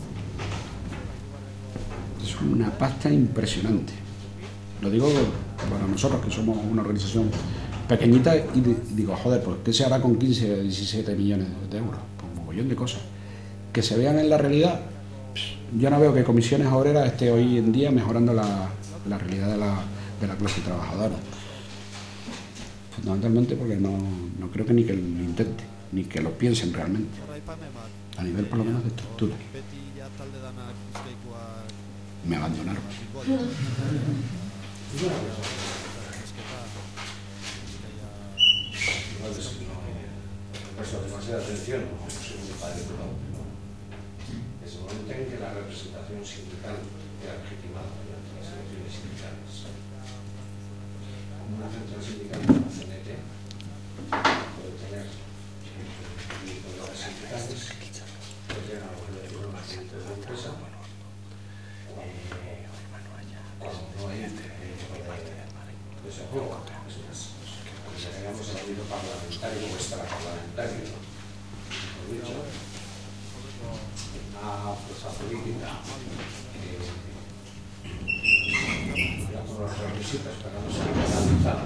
Es una pasta impresionante. Lo digo para nosotros, que somos una organización pequeñita, y digo, joder, pues ¿qué se hará con quince o diecisiete millones de euros? Pues un mogollón de cosas. Que se vean en la realidad. Yo no veo que Comisiones Obreras esté hoy en día mejorando la, la realidad de la, de la clase trabajadora. Fundamentalmente porque no, no creo que ni que lo intente, ni que lo piensen realmente. A nivel por lo menos de estructura. Me abandonaron. Igual es que no he prestado demasiada atención, no soy muy padre, pero desde el momento en que la representación sindical queda legitimada mediante las elecciones sindicales, como una central sindical como la C N T puede tener diputados sindicales, puede tener algo que ver con un accidente de la empresa, cuando no hay desajuego. Si llegamos al ámbito parlamentario o extraparlamentario, mejor dicho, una fuerza política que ya con los requisitos para no ser penalizada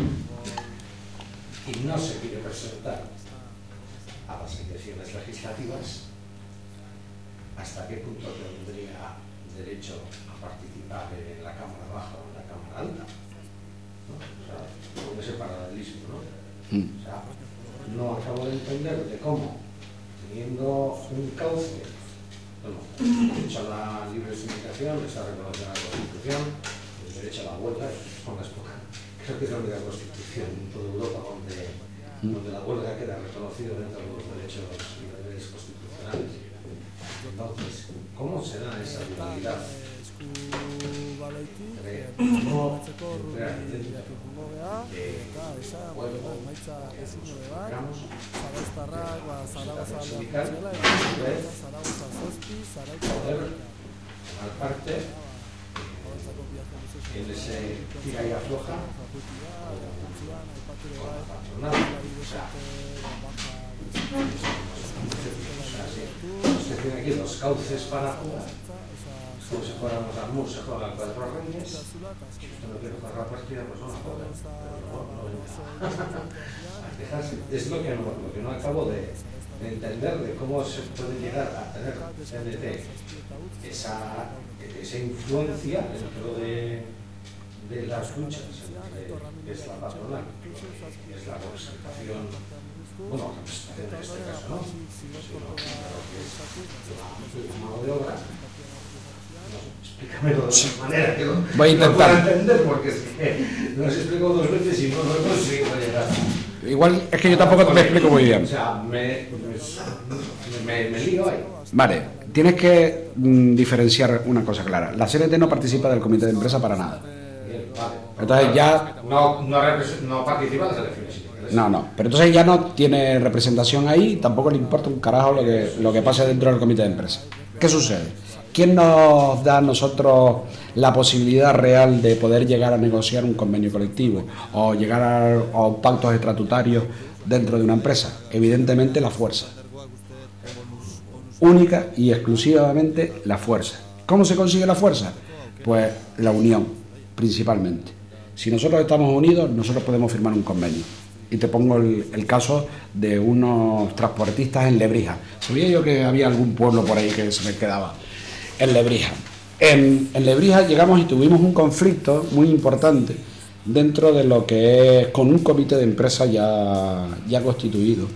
y no se quiere presentar a las elecciones legislativas, ¿hasta qué punto tendría derecho a participar en la Cámara Baja o en la Cámara Alta? ¿No? O sea, con ese paralelismo, ¿no? Mm. de entender de cómo, teniendo un cauce, bueno, el derecho a la libre sindicación está reconocido en la Constitución, el derecho a la huelga, son las pocas, creo que es la única Constitución en toda Europa donde, donde la huelga queda reconocida dentro de los derechos y deberes constitucionales. Entonces, ¿cómo se da esa dualidad? ¿Cómo crear dentro de juego, digamos, representación sindical, a su vez, poder tomar parte en ese tira y afloja con la patronal? O sea, usted tiene aquí los cauces para jugar, como si fuéramos al M U S, se juega cuatro reyes. Si usted no quiere jugar la partida, pues no la juega, pero no, no entra. Es lo que no, lo que no acabo de, de entender de cómo se puede llegar a tener C N T esa, esa influencia dentro de, de las luchas entre, que es la patronal, que es la representación, bueno, representación en este caso no, sino lo que es la mano de obra. No, explícamelo de otra manera que lo, voy a intentar no puedo entender, porque es que lo has explicado dos veces y no lo he conseguido llegar. Igual es que yo tampoco te lo explico muy bien. O sea, me, me, me, me lío ahí. Vale, tienes que mm, diferenciar una cosa clara. La C N T no participa del comité de empresa para nada. Bien, vale. Entonces ya... No, no, no participa en las elecciones sindicales. No, no. Pero entonces ya no tiene representación ahí, tampoco le importa un carajo lo que, lo que pase dentro del comité de empresa. ¿Qué sucede? ¿Quién nos da a nosotros la posibilidad real de poder llegar a negociar un convenio colectivo o llegar a, a pactos estatutarios dentro de una empresa? Evidentemente la fuerza. Única y exclusivamente la fuerza. ¿Cómo se consigue la fuerza? Pues la unión, principalmente. Si nosotros estamos unidos, nosotros podemos firmar un convenio. Y te pongo el, el caso de unos transportistas en Lebrija. Sabía yo que había algún pueblo por ahí que se me quedaba. En Lebrija. En, en Lebrija llegamos y tuvimos un conflicto muy importante dentro de lo que es con un comité de empresa ya, ya constituido,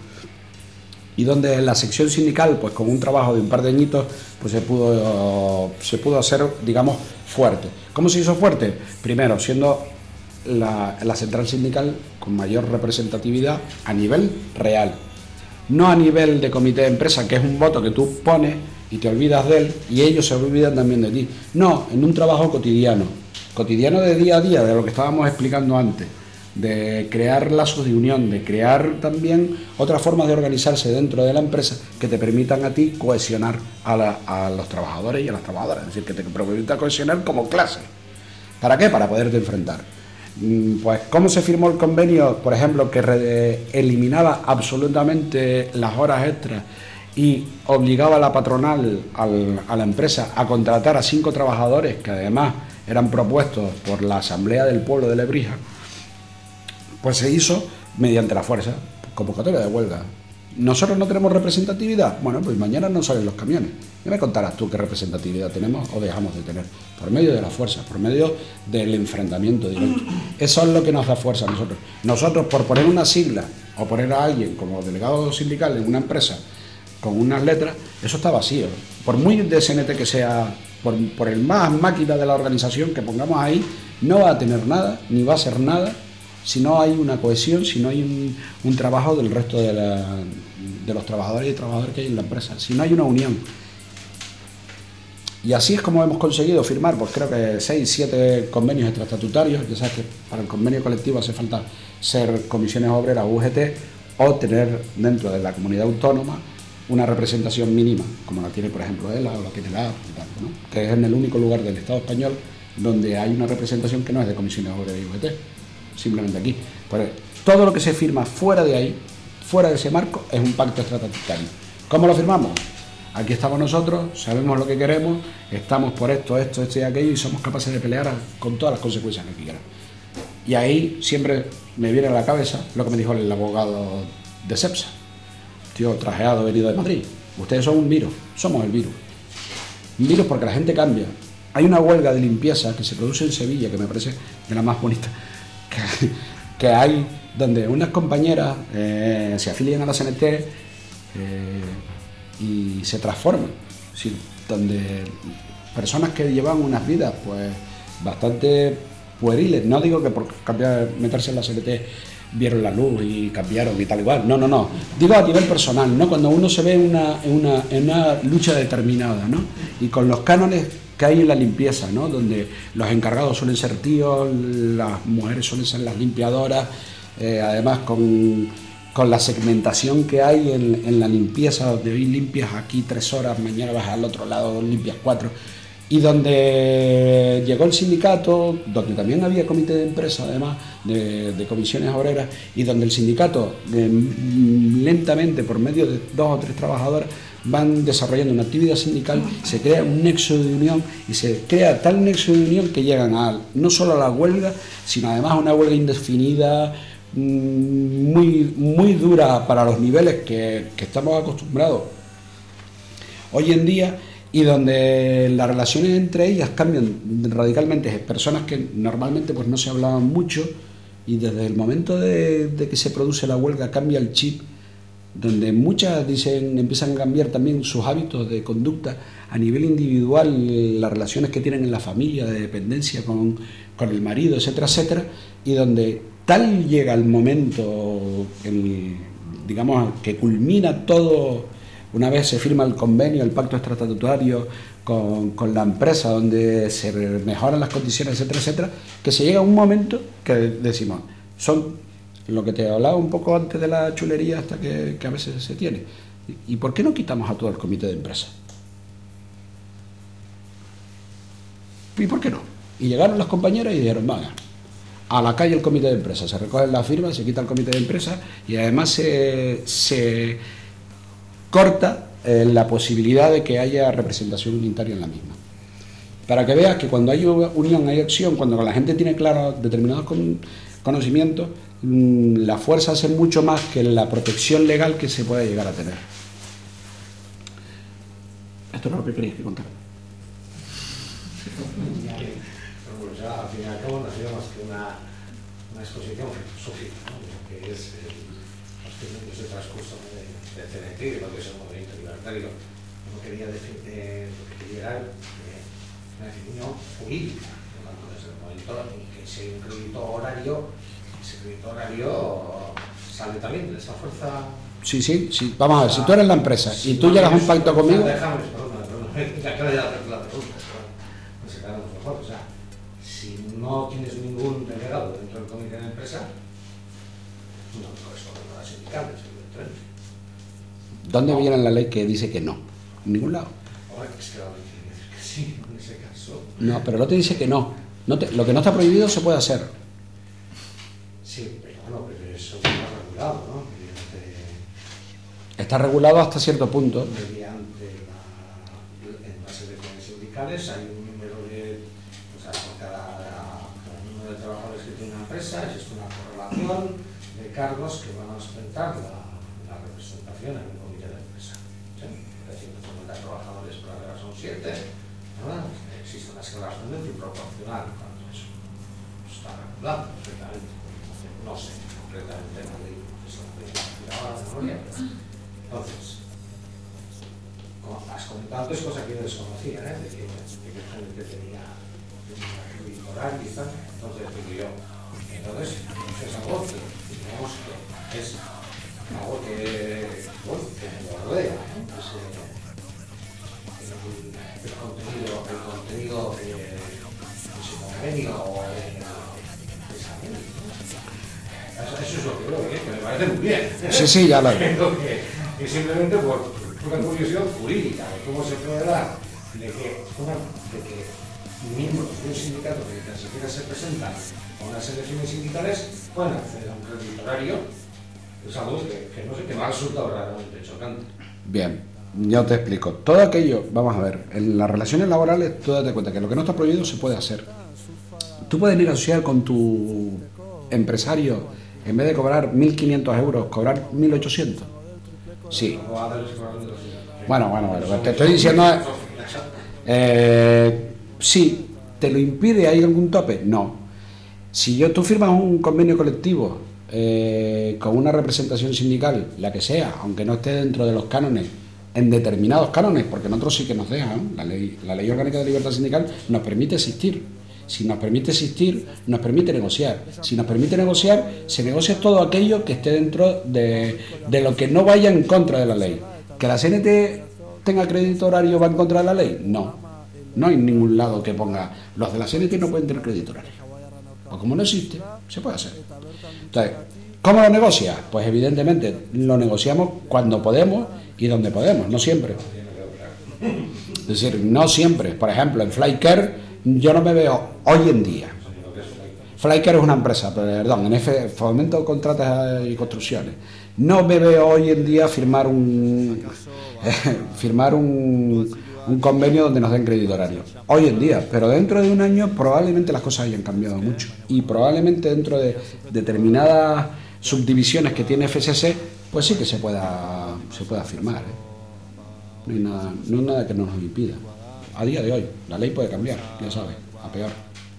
y donde en la sección sindical, pues con un trabajo de un par de añitos, pues se pudo, se pudo hacer, digamos, fuerte. ¿Cómo se hizo fuerte? Primero, siendo la, la central sindical con mayor representatividad a nivel real, no a nivel de comité de empresa, que es un voto que tú pones y te olvidas de él, y ellos se olvidan también de ti. No, en un trabajo cotidiano, cotidiano de día a día, de lo que estábamos explicando antes, de crear lazos de unión, de crear también otras formas de organizarse dentro de la empresa que te permitan a ti cohesionar a, la, a los trabajadores y a las trabajadoras, es decir, que te permita cohesionar como clase. ¿Para qué? Para poderte enfrentar. Pues, ¿cómo se firmó el convenio, por ejemplo, que re, eliminaba absolutamente las horas extras y obligaba a la patronal, al, a la empresa, a contratar a cinco trabajadores que además eran propuestos por la Asamblea del Pueblo de Lebrija? Pues se hizo mediante la fuerza, convocatoria de huelga. ¿Nosotros no tenemos representatividad? Bueno, pues mañana no salen los camiones. Ya me contarás tú qué representatividad tenemos o dejamos de tener. Por medio de la fuerza, por medio del enfrentamiento directo. Eso es lo que nos da fuerza a nosotros. Nosotros, por poner una sigla o poner a alguien como delegado sindical en una empresa con unas letras, eso está vacío. Por muy de C N T que sea, por, por el más máquina de la organización que pongamos ahí, no va a tener nada, ni va a ser nada, si no hay una cohesión, si no hay un, un trabajo del resto de, la, de los trabajadores y trabajadoras que hay en la empresa, si no hay una unión. Y así es como hemos conseguido firmar, pues creo que seis, siete convenios extraestatutarios. Ya sabes que para el convenio colectivo hace falta ser comisiones obreras o U G T o tener dentro de la comunidad autónoma una representación mínima, como la tiene por ejemplo ELA o la tiene la A, ¿no? Que es en el único lugar del Estado español donde hay una representación que no es de comisiones obreras y U G T. Simplemente aquí. Pues todo lo que se firma fuera de ahí, fuera de ese marco, es un pacto estatutario. ¿Cómo lo firmamos? Aquí estamos nosotros, sabemos lo que queremos, estamos por esto, esto, esto y aquello, y somos capaces de pelear con todas las consecuencias que quieran. Y ahí siempre me viene a la cabeza lo que me dijo el abogado de CEPSA, tío trajeado venido de Madrid. Ustedes son un virus, somos el virus. Un virus porque la gente cambia. Hay una huelga de limpieza que se produce en Sevilla, que me parece de la más bonita que, que hay donde unas compañeras eh, se afilian a la C N T eh, y se transforman, sí, donde personas que llevan unas vidas pues bastante pueriles, no digo que por cambiar, meterse en la C N T vieron la luz y cambiaron y tal igual, no, no, no, digo a nivel personal, ¿no? Cuando uno se ve en una, en una, en una lucha determinada, ¿no? Y con los cánones que hay en la limpieza, ¿no? Donde los encargados suelen ser tíos, las mujeres suelen ser las limpiadoras, eh, además con, con la segmentación que hay en, en la limpieza, donde hoy limpias aquí tres horas, mañana vas al otro lado, limpias cuatro, y donde llegó el sindicato, donde también había comité de empresa, además de, de comisiones obreras, y donde el sindicato eh, lentamente, por medio de dos o tres trabajadoras, van desarrollando una actividad sindical, se crea un nexo de unión y se crea tal nexo de unión que llegan a no solo a la huelga, sino además a una huelga indefinida, muy, muy dura para los niveles que, que estamos acostumbrados hoy en día, y donde las relaciones entre ellas cambian radicalmente. Personas que normalmente pues no se hablaban mucho, y desde el momento de, de que se produce la huelga cambia el chip, donde muchas dicen empiezan a cambiar también sus hábitos de conducta a nivel individual, las relaciones que tienen en la familia, de dependencia con, con el marido, etcétera, etcétera, y donde tal llega el momento, el, digamos, que culmina todo. Una vez se firma el convenio, el pacto estatutario con, con la empresa, donde se mejoran las condiciones, etcétera, etcétera, que se llega a un momento que decimos, son lo que te hablaba un poco antes de la chulería hasta que, que a veces se tiene. ¿Y por qué no quitamos a todo el comité de empresa? ¿Y por qué no? Y llegaron las compañeras y dijeron, vaya, a la calle el comité de empresa, se recogen las firmas, se quita el comité de empresa y además se... se corta eh, la posibilidad de que haya representación unitaria en la misma. Para que veas que cuando hay unión hay acción, cuando la gente tiene claros determinados con, conocimientos, mmm, la fuerza hace mucho más que la protección legal que se pueda llegar a tener. Esto es lo que querías que contar. Bueno, ya al fin y al cabo no ha sido más que una, una exposición filosófica, ¿no? De lo que es el, los términos de transcurso de, de C N T, de lo que es el movimiento libertario. Uno quería decir, eh, lo que quería era eh, una definición jurídica, por lo tanto, desde el momento en que ese crédito horario, ese crédito horario sale también de esa fuerza. Sí, sí, sí. Vamos a ver, si tú eres la empresa y tú llegas a un pacto conmigo. Déjame, perdona, perdona, ya acabo de hacer la pregunta, pues se quedaron mejor. O sea, si no tienes ningún delegado dentro del comité de empresa, no corresponde a las sindicales, evidentemente. ¿Dónde viene la ley que dice que no? En ningún lado. Ahora es que la ley tiene que decir que sí, en ese caso. No, pero no te dice que no. no te, lo que no está prohibido se puede hacer. Sí, pero bueno, pero eso está regulado, ¿no? Está regulado hasta cierto punto. Mediante la, en base de leyes sindicales hay un número de, o sea, por cada, cada número de trabajadores que tiene una empresa existe una correlación de cargos que van a sustentar la, la representación en el comité de empresa. ¿Sí? De ciento cincuenta trabajadores por ahora son siete, ¿verdad? Existe una escala ascendente y proporcional cuando eso está regulado perfectamente. No sé concretamente la ley, eso lo voy a decir ahora de memoria. Entonces, como has comentado antes, cosa que yo desconocía, ¿eh? de que la gente tenía un horario y tal. Entonces digo yo, entonces es algo que digamos que es algo que, bueno, que me lo rodea, ¿no? Pues, eh, el, el contenido, el contenido de ese convenio o de esa ley, ¿no? Eso, eso es lo que creo, ¿eh? Que me parece muy bien. Sí, sí, ya lo Creo que y simplemente por una curiosidad jurídica de cómo se puede dar de que, una, de que miembros de un sindicato que ni siquiera se presentan a unas elecciones sindicales pueden acceder a un crédito horario. Es algo que, que no sé, que me ha resultado realmente chocante. Bien, yo te explico. Todo aquello, vamos a ver, en las relaciones laborales tú date cuenta que lo que no está prohibido se puede hacer. Tú puedes negociar con tu empresario, en vez de cobrar mil quinientos euros, cobrar mil ochocientos. Sí. Bueno, bueno, bueno, te estoy diciendo... Eh, sí, ¿te lo impide? ¿Hay algún tope? No. Si yo, tú firmas un convenio colectivo eh, con una representación sindical, la que sea, aunque no esté dentro de los cánones, en determinados cánones, porque nosotros sí que nos dejan, la ley, la ley orgánica de libertad sindical nos permite existir. Si nos permite existir, nos permite negociar. Si nos permite negociar, se negocia todo aquello que esté dentro de, de lo que no vaya en contra de la ley. ¿Que la C N T tenga crédito horario va en contra de la ley? No. No hay ningún lado que ponga los de la C N T no pueden tener crédito horario. O como no existe, se puede hacer. Entonces, ¿cómo lo negocia? Pues evidentemente lo negociamos cuando podemos y donde podemos, no siempre. Es decir, no siempre. Por ejemplo, en Flycare yo no me veo hoy en día. Flycare es una empresa, perdón, en F, Fomento Contratas y Construcciones. No me veo hoy en día firmar un eh, firmar un, un convenio donde nos den crédito horario. Hoy en día, pero dentro de un año probablemente las cosas hayan cambiado mucho y probablemente dentro de determinadas subdivisiones que tiene F S C, pues sí que se pueda se pueda firmar. ¿eh? No hay nada, no hay nada que nos lo impida. A día de hoy, la ley puede cambiar, ya sabes, a peor.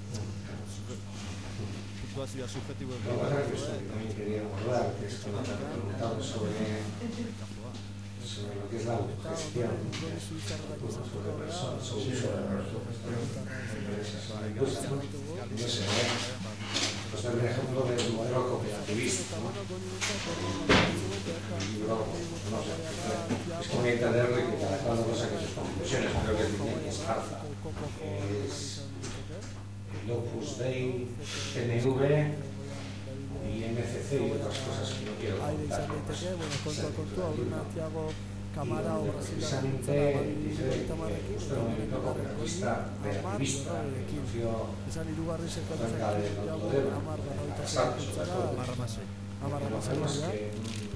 Lo que pasa es que también quería abordar, que es cuando te han preguntado sobre, sobre lo que es la autogestión, sobre personas, sobre empresas, sobre empresas, ¿no? No sé, pues el ejemplo del modelo cooperativista, ¿no? No sé, es como entenderle que cada cual no saque sus conclusiones, creo que es esparza, es el Opus Dei, P N V y M C C y otras cosas que no quiero contar. Y precisamente dice que justo el movimiento cooperativista relativista que inició cerca del Autodero, en Arrasate sobre todo, lo que pasa es que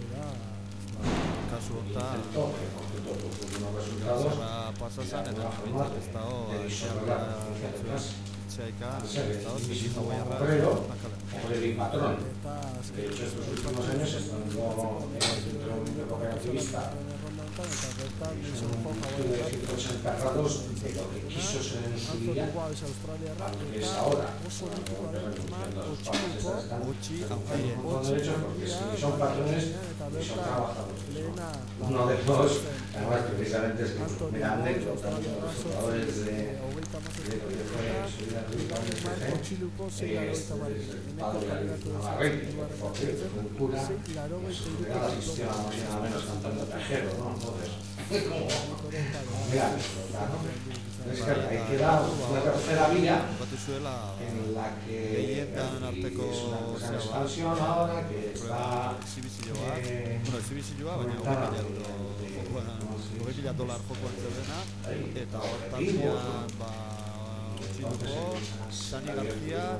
intentó, que por cierto tuvo unos resultados, y la nueva forma de disolver la conciencia de clase. El mismo obrero, obrero y patrón. De hecho, estos últimos años, estando dentro del movimiento cooperativista, son un estudio de ciento ochenta grados de lo que quiso ser en su día a lo que es ahora. Renunciando a sus padres, están un montón de derechos porque si son patrones y son trabajadores. Uno de los, además, precisamente es que me da anécdota, los fundadores de lo que fue su vida pública en el C C, es el padre de Navarrete, por cierto, un cura, en sus jubiladas asistió a nada menos que Antonio Tejero, ¿no? Entonces, como, mira, ¿no? Es que ahí queda una tercera vía en la que es una empresa en expansión ahora, que está eh, comentada de Sani García,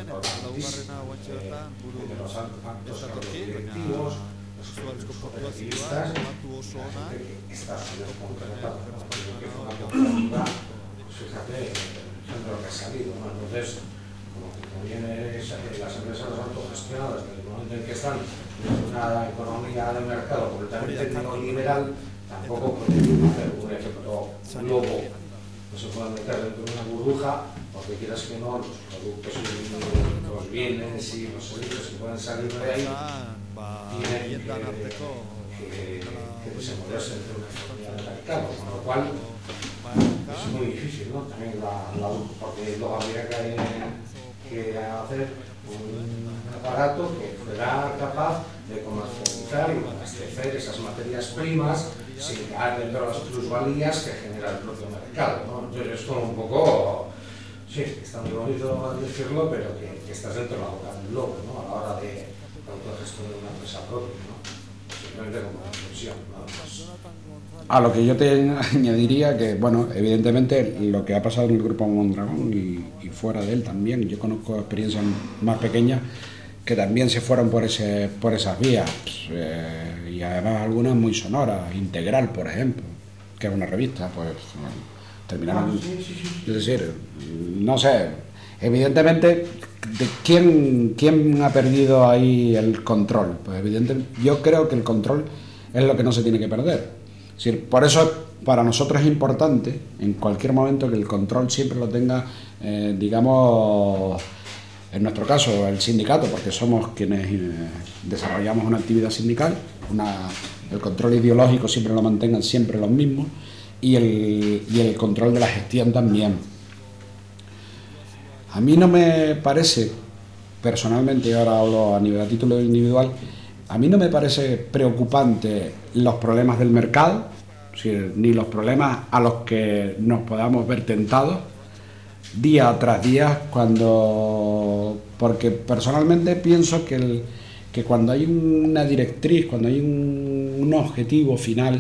de los altos directivos, los cooperativistas, la gente que está siendo contratada, que fue una cooperativa, pues fíjate, ejemplo lo que ha salido, ¿no? Entonces, como que conviene las empresas autogestionadas, en el momento en que están en una economía de mercado completamente neoliberal, tampoco pueden hacer un efecto globo. No se pueden meter dentro de una burbuja, porque quieras que no, los productos y los bienes y los servicios que pueden salir de ahí tienen que, que, que desenvolverse dentro de una economía de mercado, con lo cual es muy difícil, ¿no? También la, la, porque luego habría que, que hacer un aparato que fuera capaz de comercializar y abastecer esas materias primas sin caer dentro de las plusvalías que genera el propio mercado, ¿no? Entonces es como un poco, sí, está muy bonito decirlo, pero que, que estás dentro de la boca del lobo, ¿no? A la hora de autogestionar una empresa propia, ¿no? Simplemente como reflexión, nada más. A lo que yo te añadiría que, bueno, evidentemente lo que ha pasado en el Grupo Mondragón y, y fuera de él también, yo conozco experiencias más pequeñas que también se fueron por ese por esas vías, eh, y además algunas muy sonoras, Integral, por ejemplo, que es una revista, pues bueno, terminaron, es decir, no sé, evidentemente, ¿de quién, quién ha perdido ahí el control? Pues evidentemente, yo creo que el control es lo que no se tiene que perder. Es decir, por eso para nosotros es importante en cualquier momento que el control siempre lo tenga, eh, digamos, En nuestro caso, el sindicato, porque somos quienes eh, desarrollamos una actividad sindical, una, el control ideológico siempre lo mantengan siempre los mismos y el, y el control de la gestión también. A mí no me parece, personalmente, y ahora hablo a nivel a título individual, a mí no me parece preocupante los problemas del mercado, es decir, ni los problemas a los que nos podamos ver tentados día tras día, cuando porque personalmente pienso que, el, que cuando hay una directriz, cuando hay un, un objetivo final,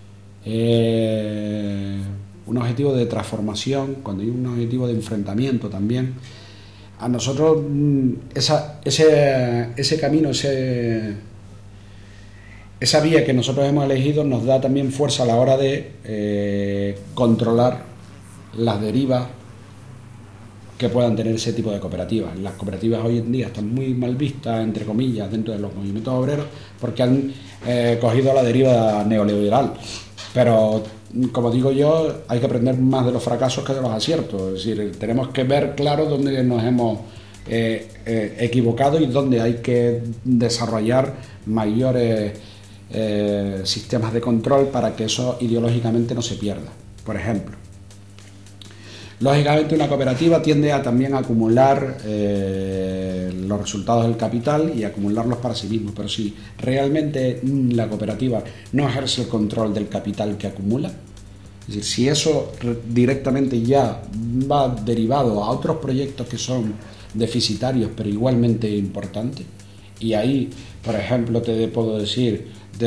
eh, un objetivo de transformación, cuando hay un objetivo de enfrentamiento también, a nosotros esa, ese, ese camino, ese, esa vía que nosotros hemos elegido nos da también fuerza a la hora de eh, controlar las derivas que puedan tener ese tipo de cooperativas. Las cooperativas hoy en día están muy mal vistas, entre comillas, dentro de los movimientos obreros, porque han eh, cogido la deriva neoliberal. Pero, como digo yo, hay que aprender más de los fracasos que de los aciertos. Es decir, tenemos que ver claro dónde nos hemos eh, eh, equivocado y dónde hay que desarrollar mayores eh, sistemas de control para que eso ideológicamente no se pierda. Por ejemplo, lógicamente una cooperativa tiende a también a acumular eh, los resultados del capital y acumularlos para sí mismo, pero si realmente la cooperativa no ejerce el control del capital que acumula, es decir, si eso directamente ya va derivado a otros proyectos que son deficitarios pero igualmente importantes, y ahí, por ejemplo, te puedo decir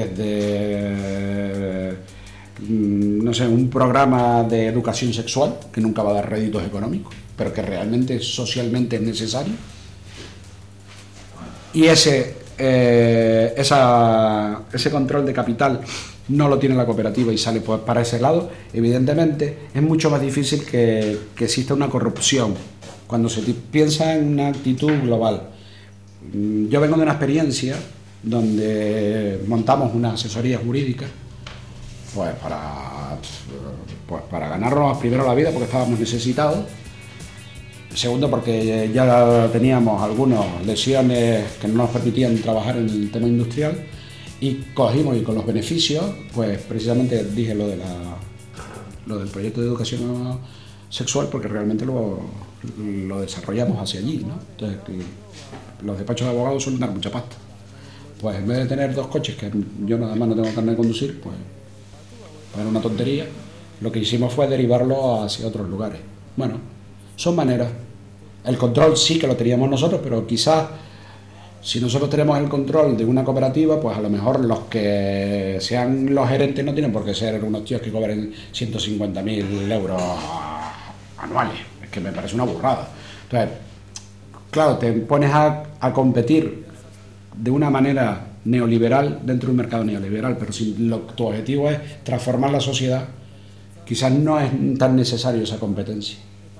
desde no sé, un programa de educación sexual que nunca va a dar réditos económicos, pero que realmente socialmente es necesario, y ese, eh, esa, ese control de capital no lo tiene la cooperativa y sale pues para ese lado, evidentemente es mucho más difícil que, que exista una corrupción cuando se piensa en una actitud global. Yo vengo de una experiencia donde montamos una asesoría jurídica pues para, pues para ganarnos primero la vida, porque estábamos necesitados. Segundo, porque ya teníamos algunas lesiones que no nos permitían trabajar en el tema industrial, y cogimos, y con los beneficios, pues precisamente dije lo de la lo del proyecto de educación sexual, porque realmente lo, lo desarrollamos hacia allí, ¿no? Entonces, los despachos de abogados suelen dar mucha pasta. Pues en vez de tener dos coches, que yo nada más no tengo carnet de conducir, pues era una tontería, lo que hicimos fue derivarlo hacia otros lugares. Bueno, son maneras. El control sí que lo teníamos nosotros, pero quizás si nosotros tenemos el control de una cooperativa, pues a lo mejor los que sean los gerentes no tienen por qué ser unos tíos que cobren ciento cincuenta mil euros anuales. Es que me parece una burrada. Entonces, claro, te pones a, a competir de una manera neoliberal dentro de un mercado neoliberal, pero si lo, tu objetivo es transformar la sociedad, quizás no es tan necesario esa competencia.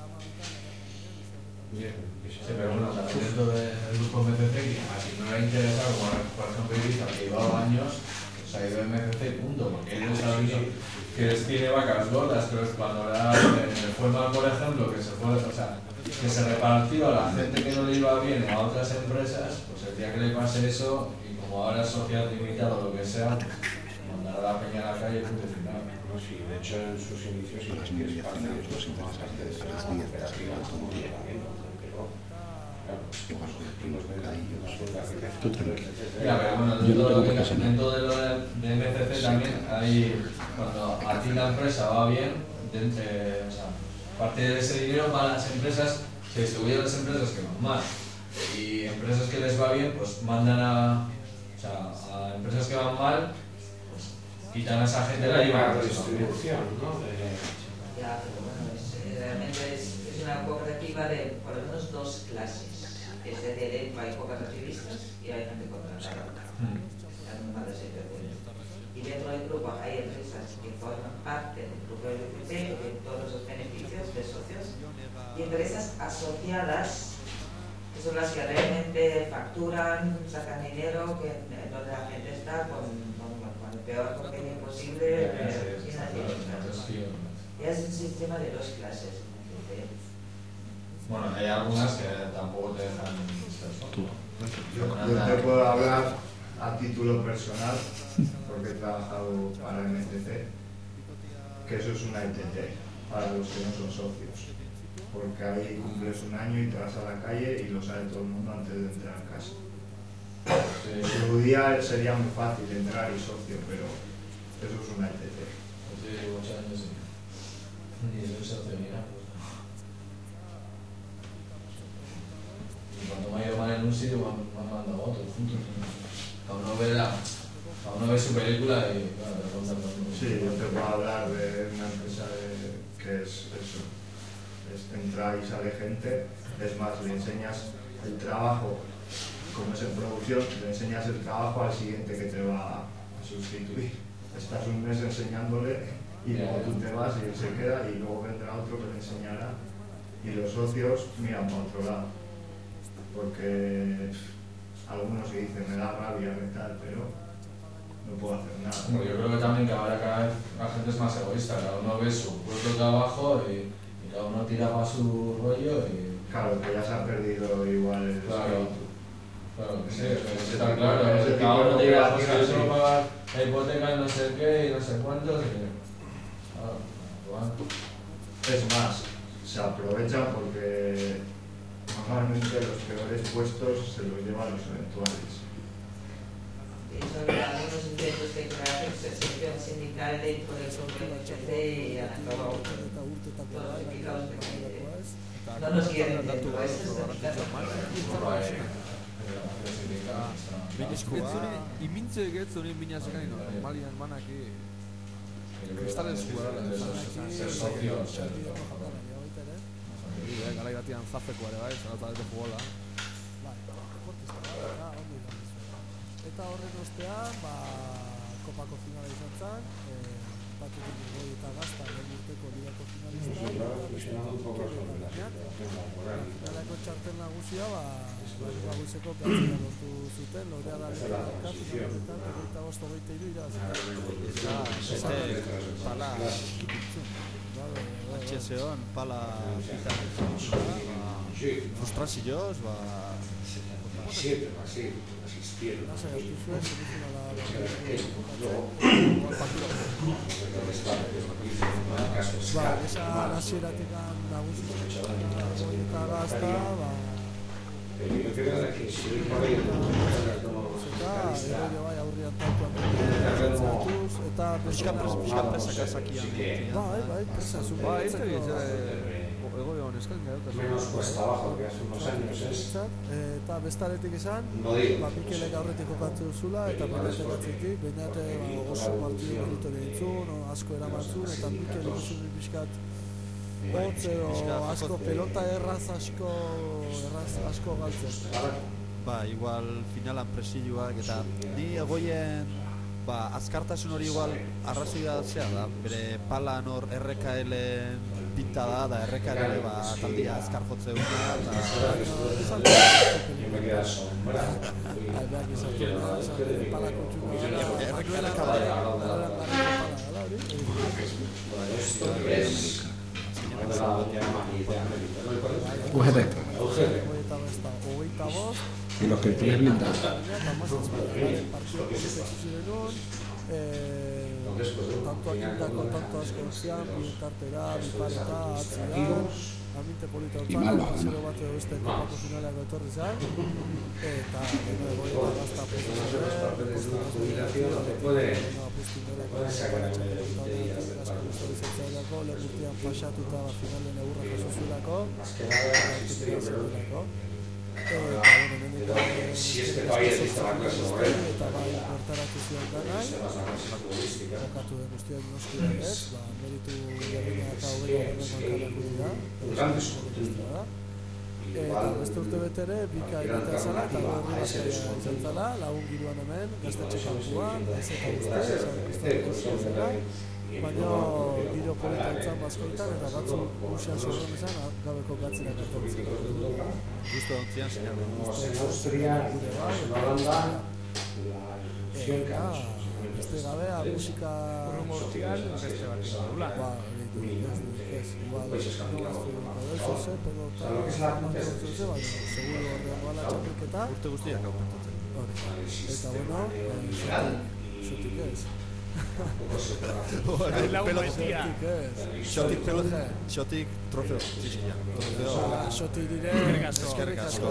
Sí, pero bueno, también dentro del grupo M C C, a quien no le ha interesado, como por ejemplo Ibiza, que llevaba años, se ha ido M C C y punto, porque ellos saben que les tiene vacas gordas, pero cuando era el Fuema, por ejemplo, que se fue, o sea, que se repartió a la gente que no le iba bien a otras empresas, pues el día que le pase eso, ahora es sociedad limitada o lo que sea, mandar a la peña a la calle y punto final. No, sí, de hecho en sus inicios sí es que es parte de esto, es parte de esta cooperativa como llegamiento, pero claro, los de ahí una sola Tú tranquilo. Ya, pero bueno, dentro, no de, dentro de lo de, de M C C también hay, cuando a ti la empresa va bien, dentro, eh, o sea, parte de ese dinero para las empresas, se distribuye a las empresas que van mal, y empresas que les va bien, pues mandan a O sea, a empresas que van mal, pues quitan a esa gente, la llevan a la distribución, ¿no? De... Ya, pero bueno, es, realmente es, es una cooperativa de por lo menos dos clases. Es decir, dentro hay cooperativistas y hay gente contratada. Es normal de ser. Y dentro del grupo hay empresas que forman parte del grupo L F P, de todos los beneficios de socios, y empresas asociadas, que son las que realmente facturan, sacan dinero, que, donde la gente está con, con, con el peor convenio posible. Eh, sin hacer. Ya es un sistema de dos clases. Bueno, hay algunas que tampoco te dejan ser socio. Yo, yo te puedo hablar a título personal, porque he trabajado para M C C, que eso es una E T T para los que no son socios, porque ahí cumples un año y te vas a la calle y lo sabe todo el mundo antes de entrar a casa. En su día sería muy fácil entrar y socio, pero eso es una E T T. Yo llevo ocho años y ni soy socio ni nada. Y cuando me ha ido mal en un sitio me han, me han mandado a otro juntos. Cada uno ve la, cada uno ve su película y claro, te cuenta todo el mundo. Sí, yo te puedo hablar de una empresa de, que es eso, es entra y sale gente, es más, le enseñas el trabajo, como es en producción, le enseñas el trabajo al siguiente que te va a sustituir. Estás un mes enseñándole y luego tú te vas y él se queda y luego vendrá otro que le enseñará y los socios miran para otro lado, porque algunos se dicen me da rabia y tal, pero no puedo hacer nada. Bueno, yo creo que también que ahora cada vez la gente es más egoísta, cada uno ve su propio trabajo y, y cada uno tira para su rollo y... Claro, que ya se ha perdido igual el Claro, espíritu. claro, sí, Ese está tipo- claro, ese tipo cada uno de tira pues operaciones, que yo sí. tengo que pagar la hipoteca y no sé qué y no sé cuántos y... Claro, bueno. Es más, se aprovechan porque normalmente los peores puestos se los llevan los eventuales. Y sobre algunos intentos de crear sección sindical dentro del propio M C C y han acabado todos implicados de que no nos quieren dentro. Esa es la Beneskoa, imintze getzuri minasekan normalian manaki kristales jugarala. Ser socio, ser... Garai batian zafeko ere bai, zarata dute jugola. Eta horren ostean, ba, kopako finala izan zen, batetik goi eta gazta lehen urteko ligako finalista. Finalako txartel nagusia, ba, nagusieko platzera lortu zuten, lorea da lehenetan, finaletan, eta bost hogeita hiru irabazi. Eta, beste, pala kipitzun. H S O-an pala frustrazioz, ba... Siete, así, asistieron. Nasa gertu zuen, semifinala ba, esa hasieratik nagusi eta gazta, ba... Yo creo que si hoy por hoy Eta, ero bai aurrian tautuan zatuz, eta Piskat presaka zakian. bai, bai, presa zuen. Ba, ez da egoi hon eskan gara. menos cuesta abajo que hace unos años es Eta bestaretik esan, no digo ba, Mikelek aurretik jokatu zula, eta Beñatek atzetik, Beñate ba, oso partidu beritu behintzun, asko eramantzun, eta Mikel ikusun pixkat hotz edo asko pelota erraz asko, erraz asko galtzen. Ba, igual finalan presioak eta ni egoien ba, azkartasun hori igual arrazoia zea da, bere palan hor R K L-en pinta da, da R K L ere ba, taldia azkar jotze duna, eta... yo me queda sombra Beak izatu da, esan palako txuna da, R K L U G T. hogeita besta, hogeita bost, Y los cristales blindados. tantoak indako tanto asko zian, bientartera, bipareta, atzian, aminte polita Y mal va, hortan, ¿no? zero bat edo beste kopako finaleako etorri zen, eta gero egoita gazta pueden sacar a uno de veinte días del paro. legurtian pasatuta finalen egurra jaso zuelako, Más que nada asistió, pero eta, pero si es que todavía existe la clase obrera, eta bai bertaratu zion danai, se basa en la clase futbolística. jokatu den guztiak noski ez, ba, meritu berdina eta hogei horren dira. Grandes Eta beste urte betere, bika egitea zala, eta horri bazkaria izan zala, lagun giroan hemen, gaztetxe kanpuan, ez eta guzti, izan guzti zela, baina giro polita entzan bazkoitan, eta batzu guzian zorron izan, gabeko gatzera kartortzen. Justo ontzian sinatu. En Austria, en Holanda, la ilusión que Eta, han beste gabea, musika... Urrungo urtean, beste bat izan dula. Ba, ez, igual, no ez dut, pero eta seguro horrean goala txapelketa. Urte guztiak hau pentsatzen. Eta bueno, xutik ez. Lau bestia. Xotik pelo, xotik trofeo. Sí, sí, ya. Trofeo. Xutik dire... Eskerrik asko.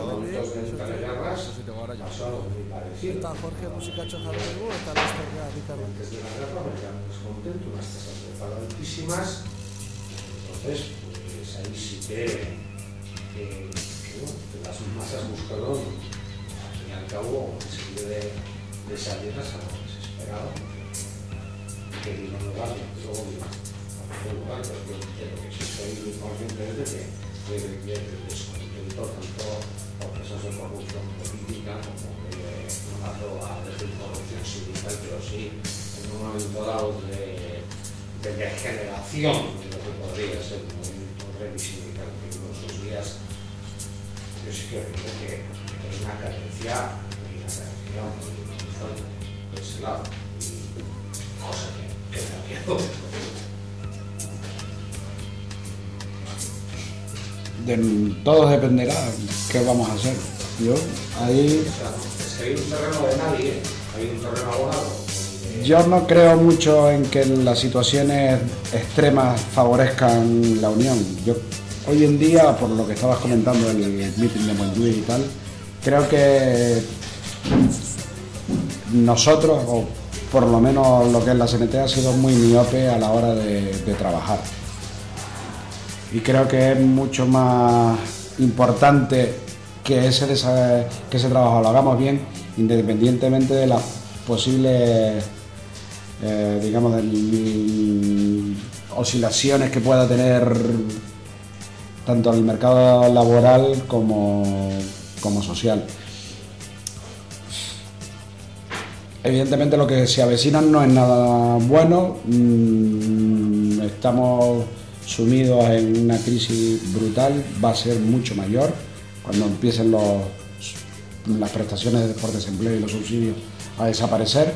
Eta Jorge musikatxo jarri dugu, eta lasterrea, Ricardo. Descontento, unas tasas de paro altísimas. Entonces, pues ahí sí que, que, que, bueno, que las masas buscaron, al fin y al cabo, en serio de, de salirlas a lo desesperado. Que vino un lugar, luego vino a un lugar, pero de lo que sí soy muy consciente es de que de el descontento tanto por casos de corrupción política como de una prueba de corrupción sindical, pero sí en un momento dado de, de degeneración de lo que podría ser un movimiento sindical que en esos días yo sí que creo que, que hay una carencia y una carencia muy fuerte por ese lado, y cosa que De, todo dependerá qué vamos a hacer. Yo ahí. Es que hay un terreno de nadie, hay un terreno abonado. Yo no creo mucho en que las situaciones extremas favorezcan la unión. Yo hoy en día, por lo que estabas comentando en el meeting de Montjuic y tal, creo que nosotros, o por lo menos lo que es la C N T, ha sido muy miope a la hora de, de trabajar. Y creo que es mucho más importante que ese, que ese trabajo lo hagamos bien, independientemente de las posibles, eh, digamos, de, oscilaciones que pueda tener tanto el mercado laboral como, como social. Evidentemente lo que se avecina no es nada bueno, estamos sumidos en una crisis brutal, va a ser mucho mayor cuando empiecen los, las prestaciones por desempleo y los subsidios a desaparecer.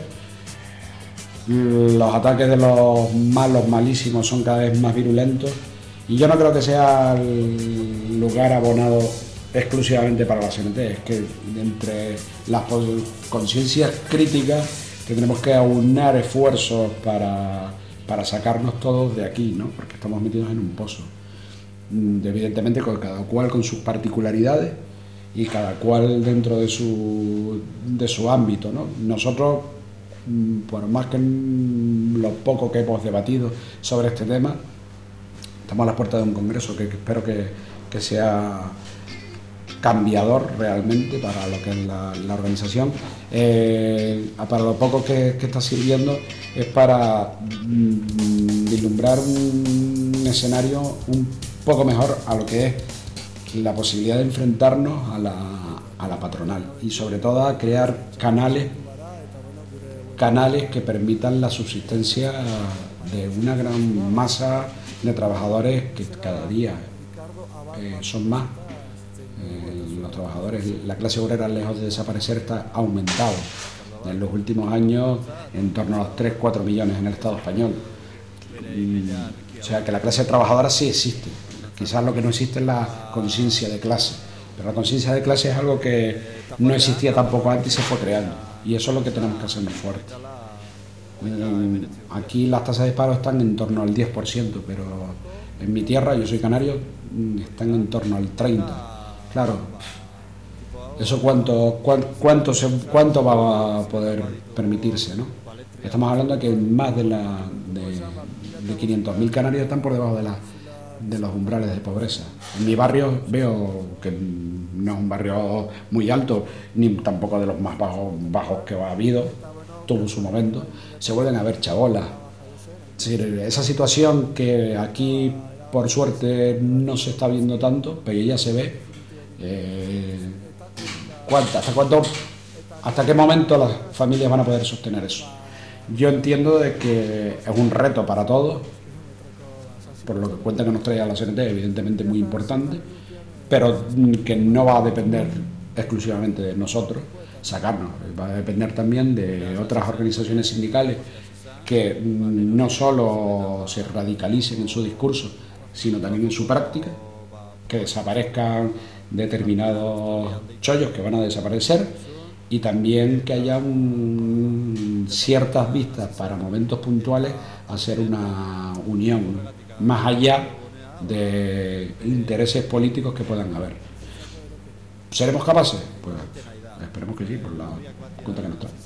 Los ataques de los malos, malísimos, son cada vez más virulentos y yo no creo que sea el lugar abonado exclusivamente para la C N T, es que entre las conciencias críticas tendremos que aunar esfuerzos para, para sacarnos todos de aquí, ¿no? Porque estamos metidos en un pozo. Evidentemente cada cual con sus particularidades y cada cual dentro de su, de su ámbito, ¿no? Nosotros, por más que lo poco que hemos debatido sobre este tema, estamos a las puertas de un congreso que, que espero que, que sea cambiador realmente para lo que es la, la organización. Eh, para lo poco que, que está sirviendo es para mm, vislumbrar un escenario un poco mejor a lo que es la posibilidad de enfrentarnos a la, a la patronal y sobre todo a crear canales canales que permitan la subsistencia de una gran masa de trabajadores que cada día eh, son más. Eh, los trabajadores, la clase obrera, lejos de desaparecer, está aumentado en los últimos años en torno a los tres a cuatro millones en el Estado español. Y, o sea que la clase trabajadora sí existe, quizás lo que no existe es la conciencia de clase, pero la conciencia de clase es algo que no existía tampoco antes y se fue creando, y eso es lo que tenemos que hacer más fuerte. Eh, aquí las tasas de paro están en torno al diez por ciento, pero en mi tierra, yo soy canario, están en torno al treinta por ciento. Claro, ¿eso cuánto, cuánto, cuánto, se, cuánto va a poder permitirse, ¿no? Estamos hablando de que más de, la, de, de quinientos mil canarios están por debajo de, la, de los umbrales de pobreza. En mi barrio veo que no es un barrio muy alto, ni tampoco de los más bajos, bajos que ha habido, tuvo su momento. Se vuelven a ver chabolas. Es decir, esa situación que aquí, por suerte, no se está viendo tanto, pero ya se ve. Eh, ¿cuánto, hasta cuánto, hasta qué momento las familias van a poder sostener eso? Yo entiendo de que es un reto para todos, por lo que cuenta que nos trae a la C N T, evidentemente muy importante, pero que no va a depender exclusivamente de nosotros, sacarnos. Va a depender también de otras organizaciones sindicales que no solo se radicalicen en su discurso, sino también en su práctica, que desaparezcan determinados chollos que van a desaparecer, y también que haya un, ciertas vistas para momentos puntuales a hacer una unión, más allá de intereses políticos que puedan haber. ¿Seremos capaces? Pues esperemos que sí, por la cuenta que nos trae.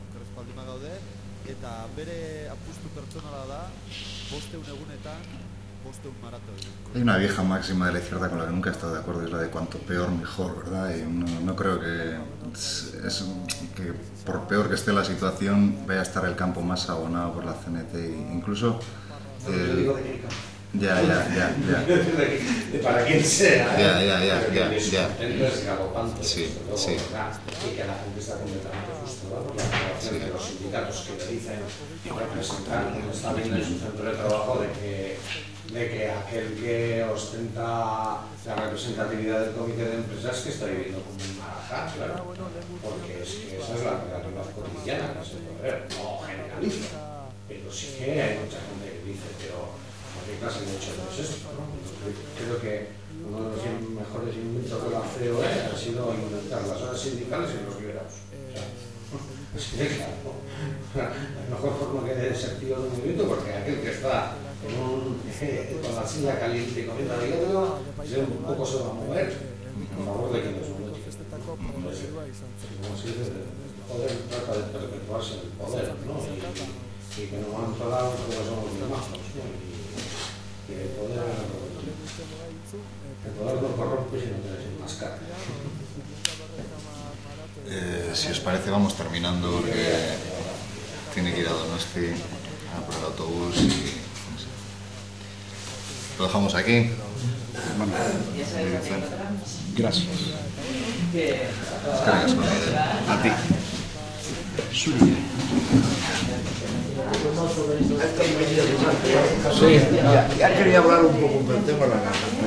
Hay una vieja máxima de la izquierda con la que nunca he estado de acuerdo, es la de cuanto peor mejor, ¿verdad? Y no, no creo que, es, es, que por peor que esté la situación vaya a estar el campo más abonado por la C N T. Incluso el, ya, ya, ya, ya. Para quien sea, ¿eh? Ya, ya, ya, ya, ya. Es galopante, sí, todo, sí. Y que la gente está completamente frustrada por la aprobación sí. de los sindicatos que le dicen representar, como está viendo en su centro de trabajo, de que, de que aquel que ostenta la representatividad del comité de empresas que está viviendo como un marajá, claro, porque es que esa es la realidad cotidiana que se puede ver, no generalizo, pero sí que hay mucha gente que dice, pero ¿qué clase de hecho no es esto? ¿no? Creo que uno de los mejores inventos de la C O E ha sido inventar las horas sindicales y los liberados. O sea, así de claro. La mejor forma que dé sentido de movimiento, porque aquel que está con, un, eh, con la silla caliente y comiendo la hierba, pues un poco se va a mover a favor de quienes no lo tienen. Entonces, como se dice, el poder trata de perpetuarse en el poder, ¿no? Y, y que no van todos porque somos muy majos, ¿no? Y, el poder, el poder no corrompe si no te desenmascara. Eh, si os parece vamos terminando porque tiene que ir a Donosti a por el autobús y no sé. Lo dejamos aquí. Bueno, gracias. A ti. Sí, ya quería hablar un poco del tema de la gana.